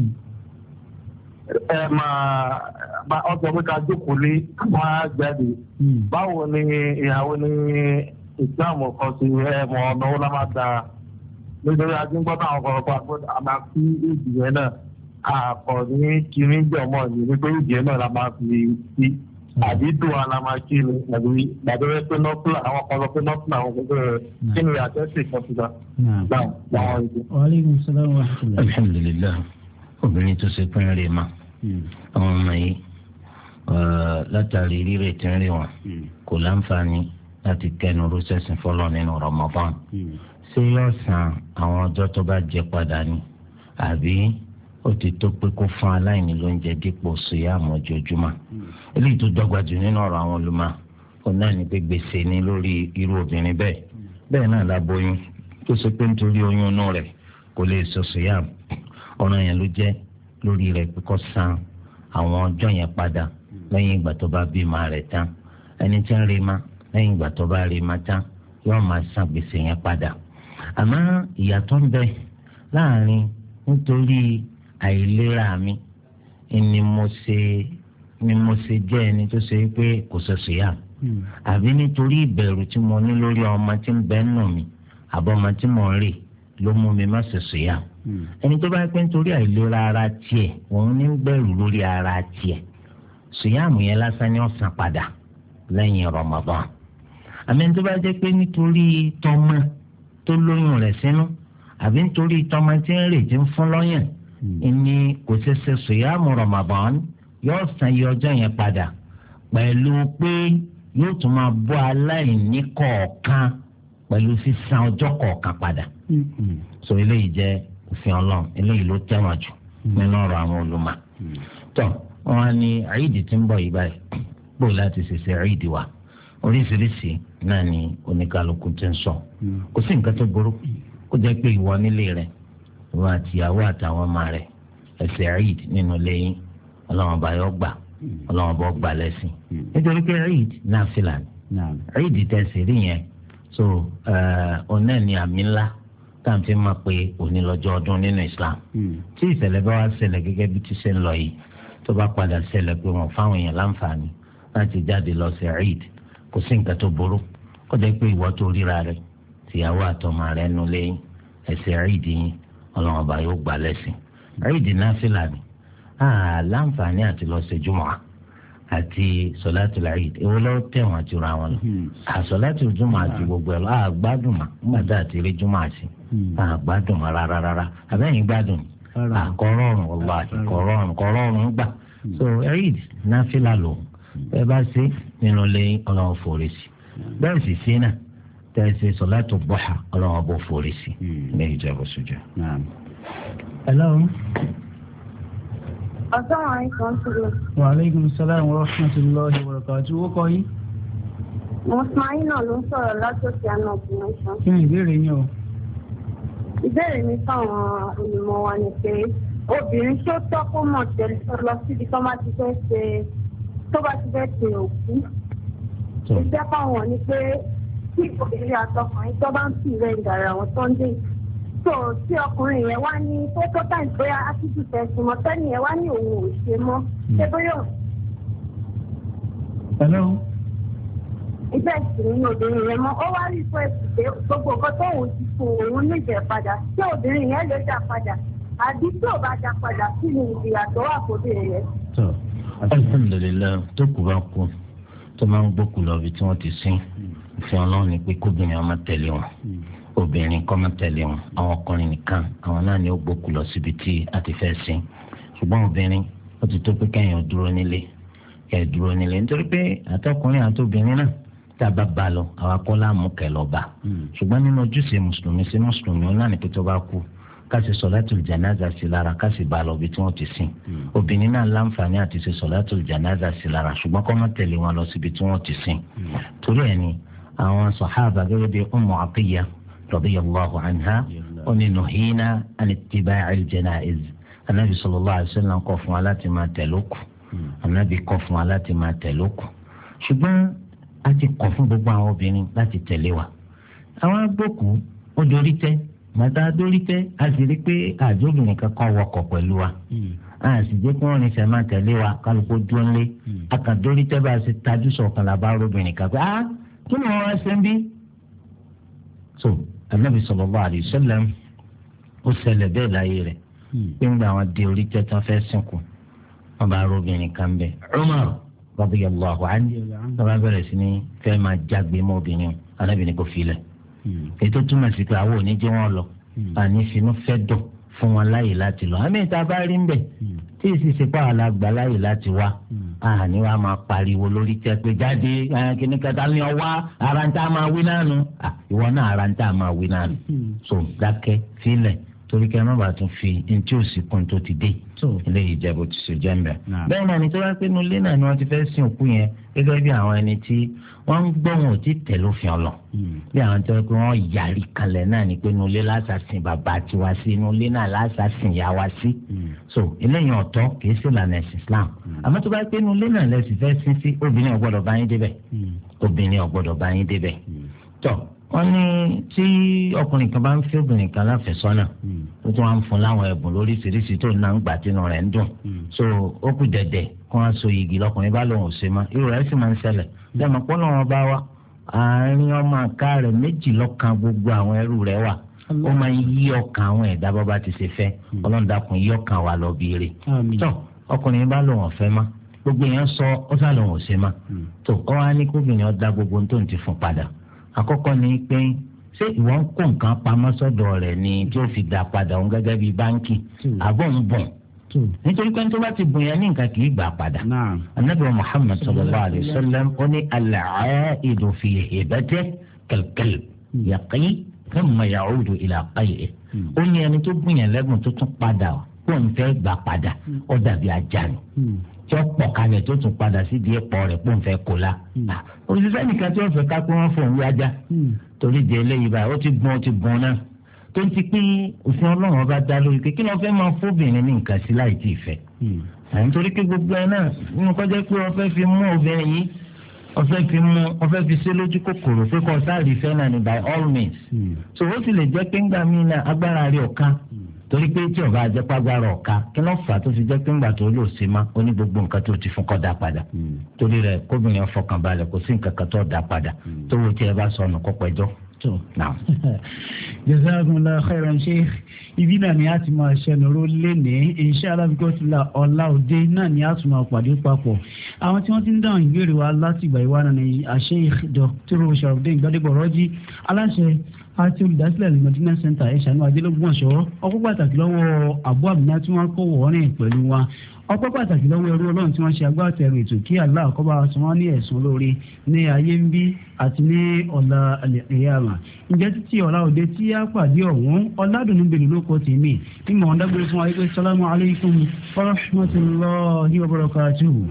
ẹ máa ọ̀sẹ̀ pé ká jókòó lé wá jáde báwo ni ìyàwó ní Islam kan sí ẹ̀mọ ọ̀nà ó lámà dáa nítorí adíngbọ́ táwọn ọ̀pọ̀lọpọ̀ àgbọ̀dọ̀ àmà sí ìdì yẹn náà àpọ̀ ní kiri jọ̀mọ́ ní wípé ìdì yẹn náà la máa fi sí àdídùn alamaki ni àbí gbàdúrà pé nọ́ọ̀tún àwọn ọpọlọ pé nọ́ọ̀tún àwọn gbogbo rẹ̀ kí ni àtẹ́sí kan ti gbà. láwọn ìdí. wàhálà sàlámù alaykum. alhamdulilayi obìnrin tó ṣe pín rè ma àwọn ọmọ yìí látàrí rírè tí ń rí wọn kò láǹfààní láti kẹnu rọ́ṣẹ̀sìn fọlọ́ nínú Ramadan ṣé yóò san àwọn ọjọ́ tó bá jẹ padà ni àbí ó ti tó pé kó fún aláìní lóúnjẹ dípò síyàmù ojoojúmọ́ eléyìí tó dọ́gba jù nínú ọ̀rọ̀ àwọn olùmọ̀ ó náà ní pé gbèsè ní lórí irú obìnrin bẹ́ẹ̀ bẹ́ẹ̀ náà láboyún tó ṣe pé nítorí oyún inú rẹ̀ kò lè sọ síyàmù ọ̀ràn yẹn ló jẹ́ lórí rẹ̀ pé kó san àwọn ọjọ́ yẹn padà lẹ́yìn ìgbà tó bá bímọ rẹ̀ tán ẹni tí ń rí ma lẹ́yìn ìgbà tó bá rí ma tán yóò máa san gbèsè yẹn padà àmọ́ ìyàtọ̀ ń bẹ láàrin nítorí àìlera mi ni mo ṣe ni mo ṣe jẹ́ ẹni tó ṣe pé kò ṣoṣo yá àbí nítorí ìbẹ̀rù tí mo ní lórí ọmọ tí ń bẹ nù mí àbọ̀ ọmọ tí mo ń rè ló mú mi má ṣoṣo yá ẹni tó bá pẹ́ nítorí àìlera ara tiẹ̀ òun ní bẹ̀rù lórí ara tiẹ̀ ṣùyàmù yẹn lásán ni ó san padà lẹ́yìn Ramadan àmì ẹni tó bá jẹ́ pé nítorí tọmọ tó lóyún rẹ̀ sínú àbí nítorí tọmọ tí ń rè tí ń fún lọ́yàn ìní kò ṣẹṣẹ ṣùyàmù Ramadan yóò san iye ọjọ́ yẹn padà pẹ̀lú pé yóò tún máa bọ́ aláìní kọ̀ọ̀kan pẹ̀lú sísan ọjọ́ kọ̀ọ̀kan padà. so eléyìí jẹ́ òfin Ọlọ́run eléyìí ló tẹ̀wọ̀n jù nínú ọ̀rọ̀ àwọn olùmọ̀. tó wọn á ní àìdì tí ń bọ̀ yìí báyìí bó láti ṣèṣe àìdì wa oríṣiríṣi náà ni oníkálukú ti ń sọ kò sí nǹkan tó burú kó jẹ́ pé ìwọ nílé rẹ̀ ìwọ àtìyàwó àtàwọn ọmọ rẹ̀ ẹsẹ̀ Eid nínú lẹ́yìn ọlọ́wọ́n bá yọ gbà ọlọ́wọ́n bá gbà lẹ́sìn nítorí pé Eid náà fìlà ní Eid tẹ̀sí rí yẹn so ọ̀nà ní àmì ńlá táwọn fi máa pe òní lọ́jọ́ ọdún nínú Islam tí ìṣẹ̀lẹ̀ bá wá ṣẹlẹ̀ gẹ́gẹ́ bí ti ṣe ń lọ yìí tó bá padà ṣẹlẹ̀ pé wọ́n fáwọn èèyàn láǹfààní láti jáde lọ sí Eid kò sí nǹkan tó burú kó jẹ́ pé ìwọ tó ríra rẹ̀ tìyàwó àtọmọ rẹ̀ nù lẹ́yìn ẹsẹ̀ Eid yín ọlọ́wọ́n bá yóò gbà lẹ́sìn Eid náà fìlà ní láǹfààní àti lọ sí jùmọ̀ àti sọláàtì Eid èwo ló tẹ̀wọ̀n àti ra wọn lọ àsọláàtì jùmọ̀ àti gbogbo ẹ̀ lọ àgbádùn mà nígbàdá àti eré jùmọ̀ àti àgbádùn mà rárá rárá àbẹ́yìn gbádùn àkọ́rọ́rùn ọ̀la àkọ́rọ́rùn kọ́rọ́rùn gbà so Eid náà fìlà lò ẹ bá ṣe nínú lẹ́yìn ọlọ́wọ́ forí sí bẹ́ẹ̀ sì ṣe náà tẹ̀sí sọláàtì bọ́hà ọlọ́wọ́ bó forí sí ní ìjẹ́bù sójú. Hello. Assalamualaikum. Wa alaikum salaam wa rahmatullahi wa barakatuh. Ó kọ́ yín. Mùsùlùmí ló ń sọ̀rọ̀ látòkè àná ọ̀gbìnrin. Kí ni ìbéèrè yín o? Ìbéèrè mi fáwọn olùmọ̀ wa ni pé obìnrin tó tọ́ kó mọ̀ tẹ́lẹ̀ tó lọ síbi tó bá ti fẹ́ ṣe tó bá ti fẹ́ ṣe òkú. Ìjẹ́ fáwọn ni pé tí obìnrin àtọkùnrin tó bá ń fi ìrẹ́ ìdàrà àwọn tó ń dé so tí ọkùnrin yẹn wá ní fótó táì bóyá átìtù tẹ̀sí mọ́ tẹ́nì yẹn wá ní òun ò ṣe mọ́ ṣé bóyá. Hello. ibẹ̀ sì ni obìnrin yẹn mọ́ ó wá rí fún ẹ̀sìn pé gbogbo nǹkan tóun ti fún òun níjẹ̀ padà tí obìnrin yẹn lè dá padà àbí tí ò bá dá padà kí ni ìyà tó wà fóbìnrin yẹn. alhamdulilayi tó kù bá kú tó máa ń gbókù lọ bí tí wọ́n ti sin òfin ọlọ́run ni pé kóbìnrin ọmọ tẹ̀lé wọn obìnrin kọ́ máa tẹ̀lé wọn àwọn ọkùnrin nìkan àwọn náà ni ó gbókù lọ síbi tí a ti fẹ́ sin ṣùgbọ́n obìnrin ó ti tó pé kẹ́yìn dúró nílé kẹ́yìn dúró nílé nítorí pé àtọkùnrin àtobìnrin náà tá a bá bá lọ àwa kọ́ láàmú kẹ́ lọ bá ṣùgbọ́n nínú ojúṣe mùsùlùmí sí mùsùlùmí ó náà ní pé tó bá kú kasi sọlátùl janaza sí lára kasi bá lọ bí tí wọ́n ti sìn obìnrin náà láǹfààní àti ṣe sọlátùl janaza sí lára ṣùgbọ́n kó má tẹ̀lé wọn lọ síbi tí wọ́n ti sìn torí ẹ̀ ni àwọn sàhábà gẹ́gẹ́ bí Ummu Atiyya radiyallahu anha ó ní nuhina an ittiba'il janaiz anabi sallallahu alaihi wasallam kọ̀ fún wa láti máa tẹ̀lé òkú anabi kọ̀ fún wa láti máa tẹ̀lé òkú ṣùgbọ́n a ti kọ̀ fún gbogbo àwọn obìnrin láti tẹ̀lé wa àwọn agbókù ó dorí tẹ́ màtá dórí tẹ́ a sì rí pé àjọbìnrin kankan wọkọ̀ pẹ̀lú wa a sì jẹ́ kí wọ́n ní sẹ́ máa tẹ̀lé wa kálukú dúró ńlé a kàn dórí tẹ́ bá a ṣe tajú sọ̀kan la bá róbìnrin kan pé ah kí ni wọ́n wá ṣe ń bí. so anabi sallallahu alaihi wasallam ó ṣẹlẹ̀ bẹ́ẹ̀ láyé rẹ̀ pé ńgbà wọn di orí tẹ́ tán fẹ́ sìnkú wọn bá róbìnrin kan bẹ́ẹ̀ Umar radiyallahu anhu wọn bá bẹ̀rẹ̀ sí ní fẹ́ máa jágbe mọ́ obìnrin anabi ní kò filẹ̀ ètò túmọ̀ sí pé àwọn oníjẹ́ wọn lọ àní finú fẹ́ dùn fún wọn láàyè láti lọ àmì ìta bá rí ń bẹ̀ tí èsì ṣe pa àlàgbà láàyè láti wá àní wàá máa pariwo lórí tẹ pé jáde kíní kẹta ní ọwá ara ń tá máa wí náà nù ìwọ náà ara ń tá máa wí náà nù so dákẹ́ sílẹ̀ torí kẹ́ ẹ má bàa tún fi ntí òsì kun tó ti dé eléyìí jẹ́ bó ti ṣe jẹ́ mbẹ́. bẹ́ẹ̀ náà ni tó bá pé inú ilé náà ni wọ́n ti fẹ́ sin òkú yẹn gẹ́gẹ́ bí àwọn ẹni tí wọ́n ń gbọ́ wọn ò tí tẹ̀ lófin ọlọ bí àwọn tó yẹ pé wọ́n yàrí kalẹ̀ náà ni pé inú ilé lásàsìn bàbá tiwa sí inú ilé náà lásàsìn yá wa sí. so eléyìí ọ̀tọ̀ kì í sí ìlànà ẹ̀sìn Islam àmọ́ tó bá pé inú ilé náà lẹ́sìn fẹ́ sin sí obìnrin ò gbọ́dọ̀ bá yín débẹ̀ obìnrin ò gbọ́dọ̀ bá yín débẹ̀ tọ́ wọ́n ní tí ọkùnrin kan bá ń fẹ́ obìnrin kan láfẹ̀sọ́nà ó tún wá ń fún láwọn ẹ̀bùn lóríṣiríṣi tó náà ń gbà tínú rẹ̀ ń dùn so ó kù dẹ̀dẹ̀ kó wọ́n so igi lọkùnrin bá lòun ò ṣe mọ́ irú rẹ̀ sì máa ń ṣẹlẹ̀ dẹ́mọ̀ pọ́n náà wọ́n bá wá àárín ọmọ àká rẹ̀ méjì lọ́kàn gbogbo àwọn ẹrú rẹ̀ wà ó máa ń yí ọkàn àwọn ẹ̀dá bọ́ bá ti ṣe fẹ́ Ọlọ́run dákun yí ọkàn wa lọ bí rè tó ọkùnrin bá lòun ọ̀fẹ́ mọ́ gbogbo èèyàn sọ ó sá lòun ò ṣe mọ́ tó ọ wá ní kóbìnrin ọ̀dà gbogbo tó ń ti fún padà àkọ́kọ́ ni pé ṣé ìwọ ń kó nǹkan pamọ́ sọ́dọ̀ rẹ̀ ni tí ó fi dá padà òun gẹ́gẹ́ bíi báńkì àbọ̀ ń bọ̀ nítorí pé tó bá ti bùn yẹn ní nǹkan kì í gbà padà. anabi muhammad sallallahu alayhi wa sallam ó ní al-aa'idu fi hibatihi kal-kalb yaqi thumma ya'udu ila qay'ihi. ó ní ẹni tó bùn yẹn lẹ́bùn tó tún padà kó n fẹ́ gbà padà ó dàbí ajá ni tí ó pọ̀ kalẹ̀ tó tún padà sí di ẹ̀pọ̀ rẹ̀ pọ̀ ń fẹ́ kó la. òṣìṣẹ́ nìkan tí wọ́n fẹ́ ká pé wọ́n fò ń wí ajá torí di eléyìí báyìí ó ti gbọ́n ó ti gbọ́n náà tó ń ti pín òfin ọlọ́run ọba dá lórí pé kí ni wọ́n fẹ́ máa fóbìnrin ní nǹkan sí láì tí ì fẹ́. nítorí pé gbogbo ẹ náà nínú kọjá pé wọ́n fẹ́ fi mú obìnrin yìí wọ́n fẹ́ fi mú wọ́n fẹ́ fi ṣe lójú kòkòrò pé kò sáàrì fẹ́ náà ni by all means. so ó sì lè jẹ́ pé ńgbà míì náà agbára rẹ̀ ọ̀ka torí pé tí ọba àjẹpágbára ọ̀ka kí ló fà á tó fi jẹ́ pé ńgbà tó lò sí ma ó ní gbogbo nǹkan tó ti fún kọ́ dá padà torí rẹ̀ kóbìnrin ọ̀fọ̀kàn balẹ̀ kò sí nǹkan kan tó dá padà tó wo tí ẹ bá sọnù kó pẹjọ́. jazakumullahu khairan sheikh ibi náà ni a ti máa ṣẹnuró lénìí inshallah bíkọ́sílà ọ̀la òde náà ni a tún máa pàdé papọ̀ àwọn tí wọ́n ti ń dáhùn ìbéèrè wa láti ìgbà ìwà náà ni Sheikh Doctor Sharafdeen Gbadebo Rọ́jí aláṣẹ àti olùdásílẹ̀ Al-Madina Center ẹ̀ṣánú adélógún ọ̀ṣọ́ ọpọ́ pàtàkì lọ́wọ́ Abu Amina tí wọ́n kó wọ́ọ́rìn pẹ̀lú wa ọpọ́ pàtàkì lọ́wọ́ ẹrú ọlọ́run tí wọ́n ṣe agbátẹrù ètò kí Allah kó bá san wọ́n ní ẹ̀sùn lórí ní ayé ń bí àti ní ọ̀la al-qiyama ǹjẹ́ títí ọ̀la òde tí a pàdé ọ̀hún ọ̀làdùnú bèrè ló kọ́ tèmi ní mọ̀ ọ́n dágbére fún wa wípé sálámù alaykum wa rahmatulahi wa barakatuhu.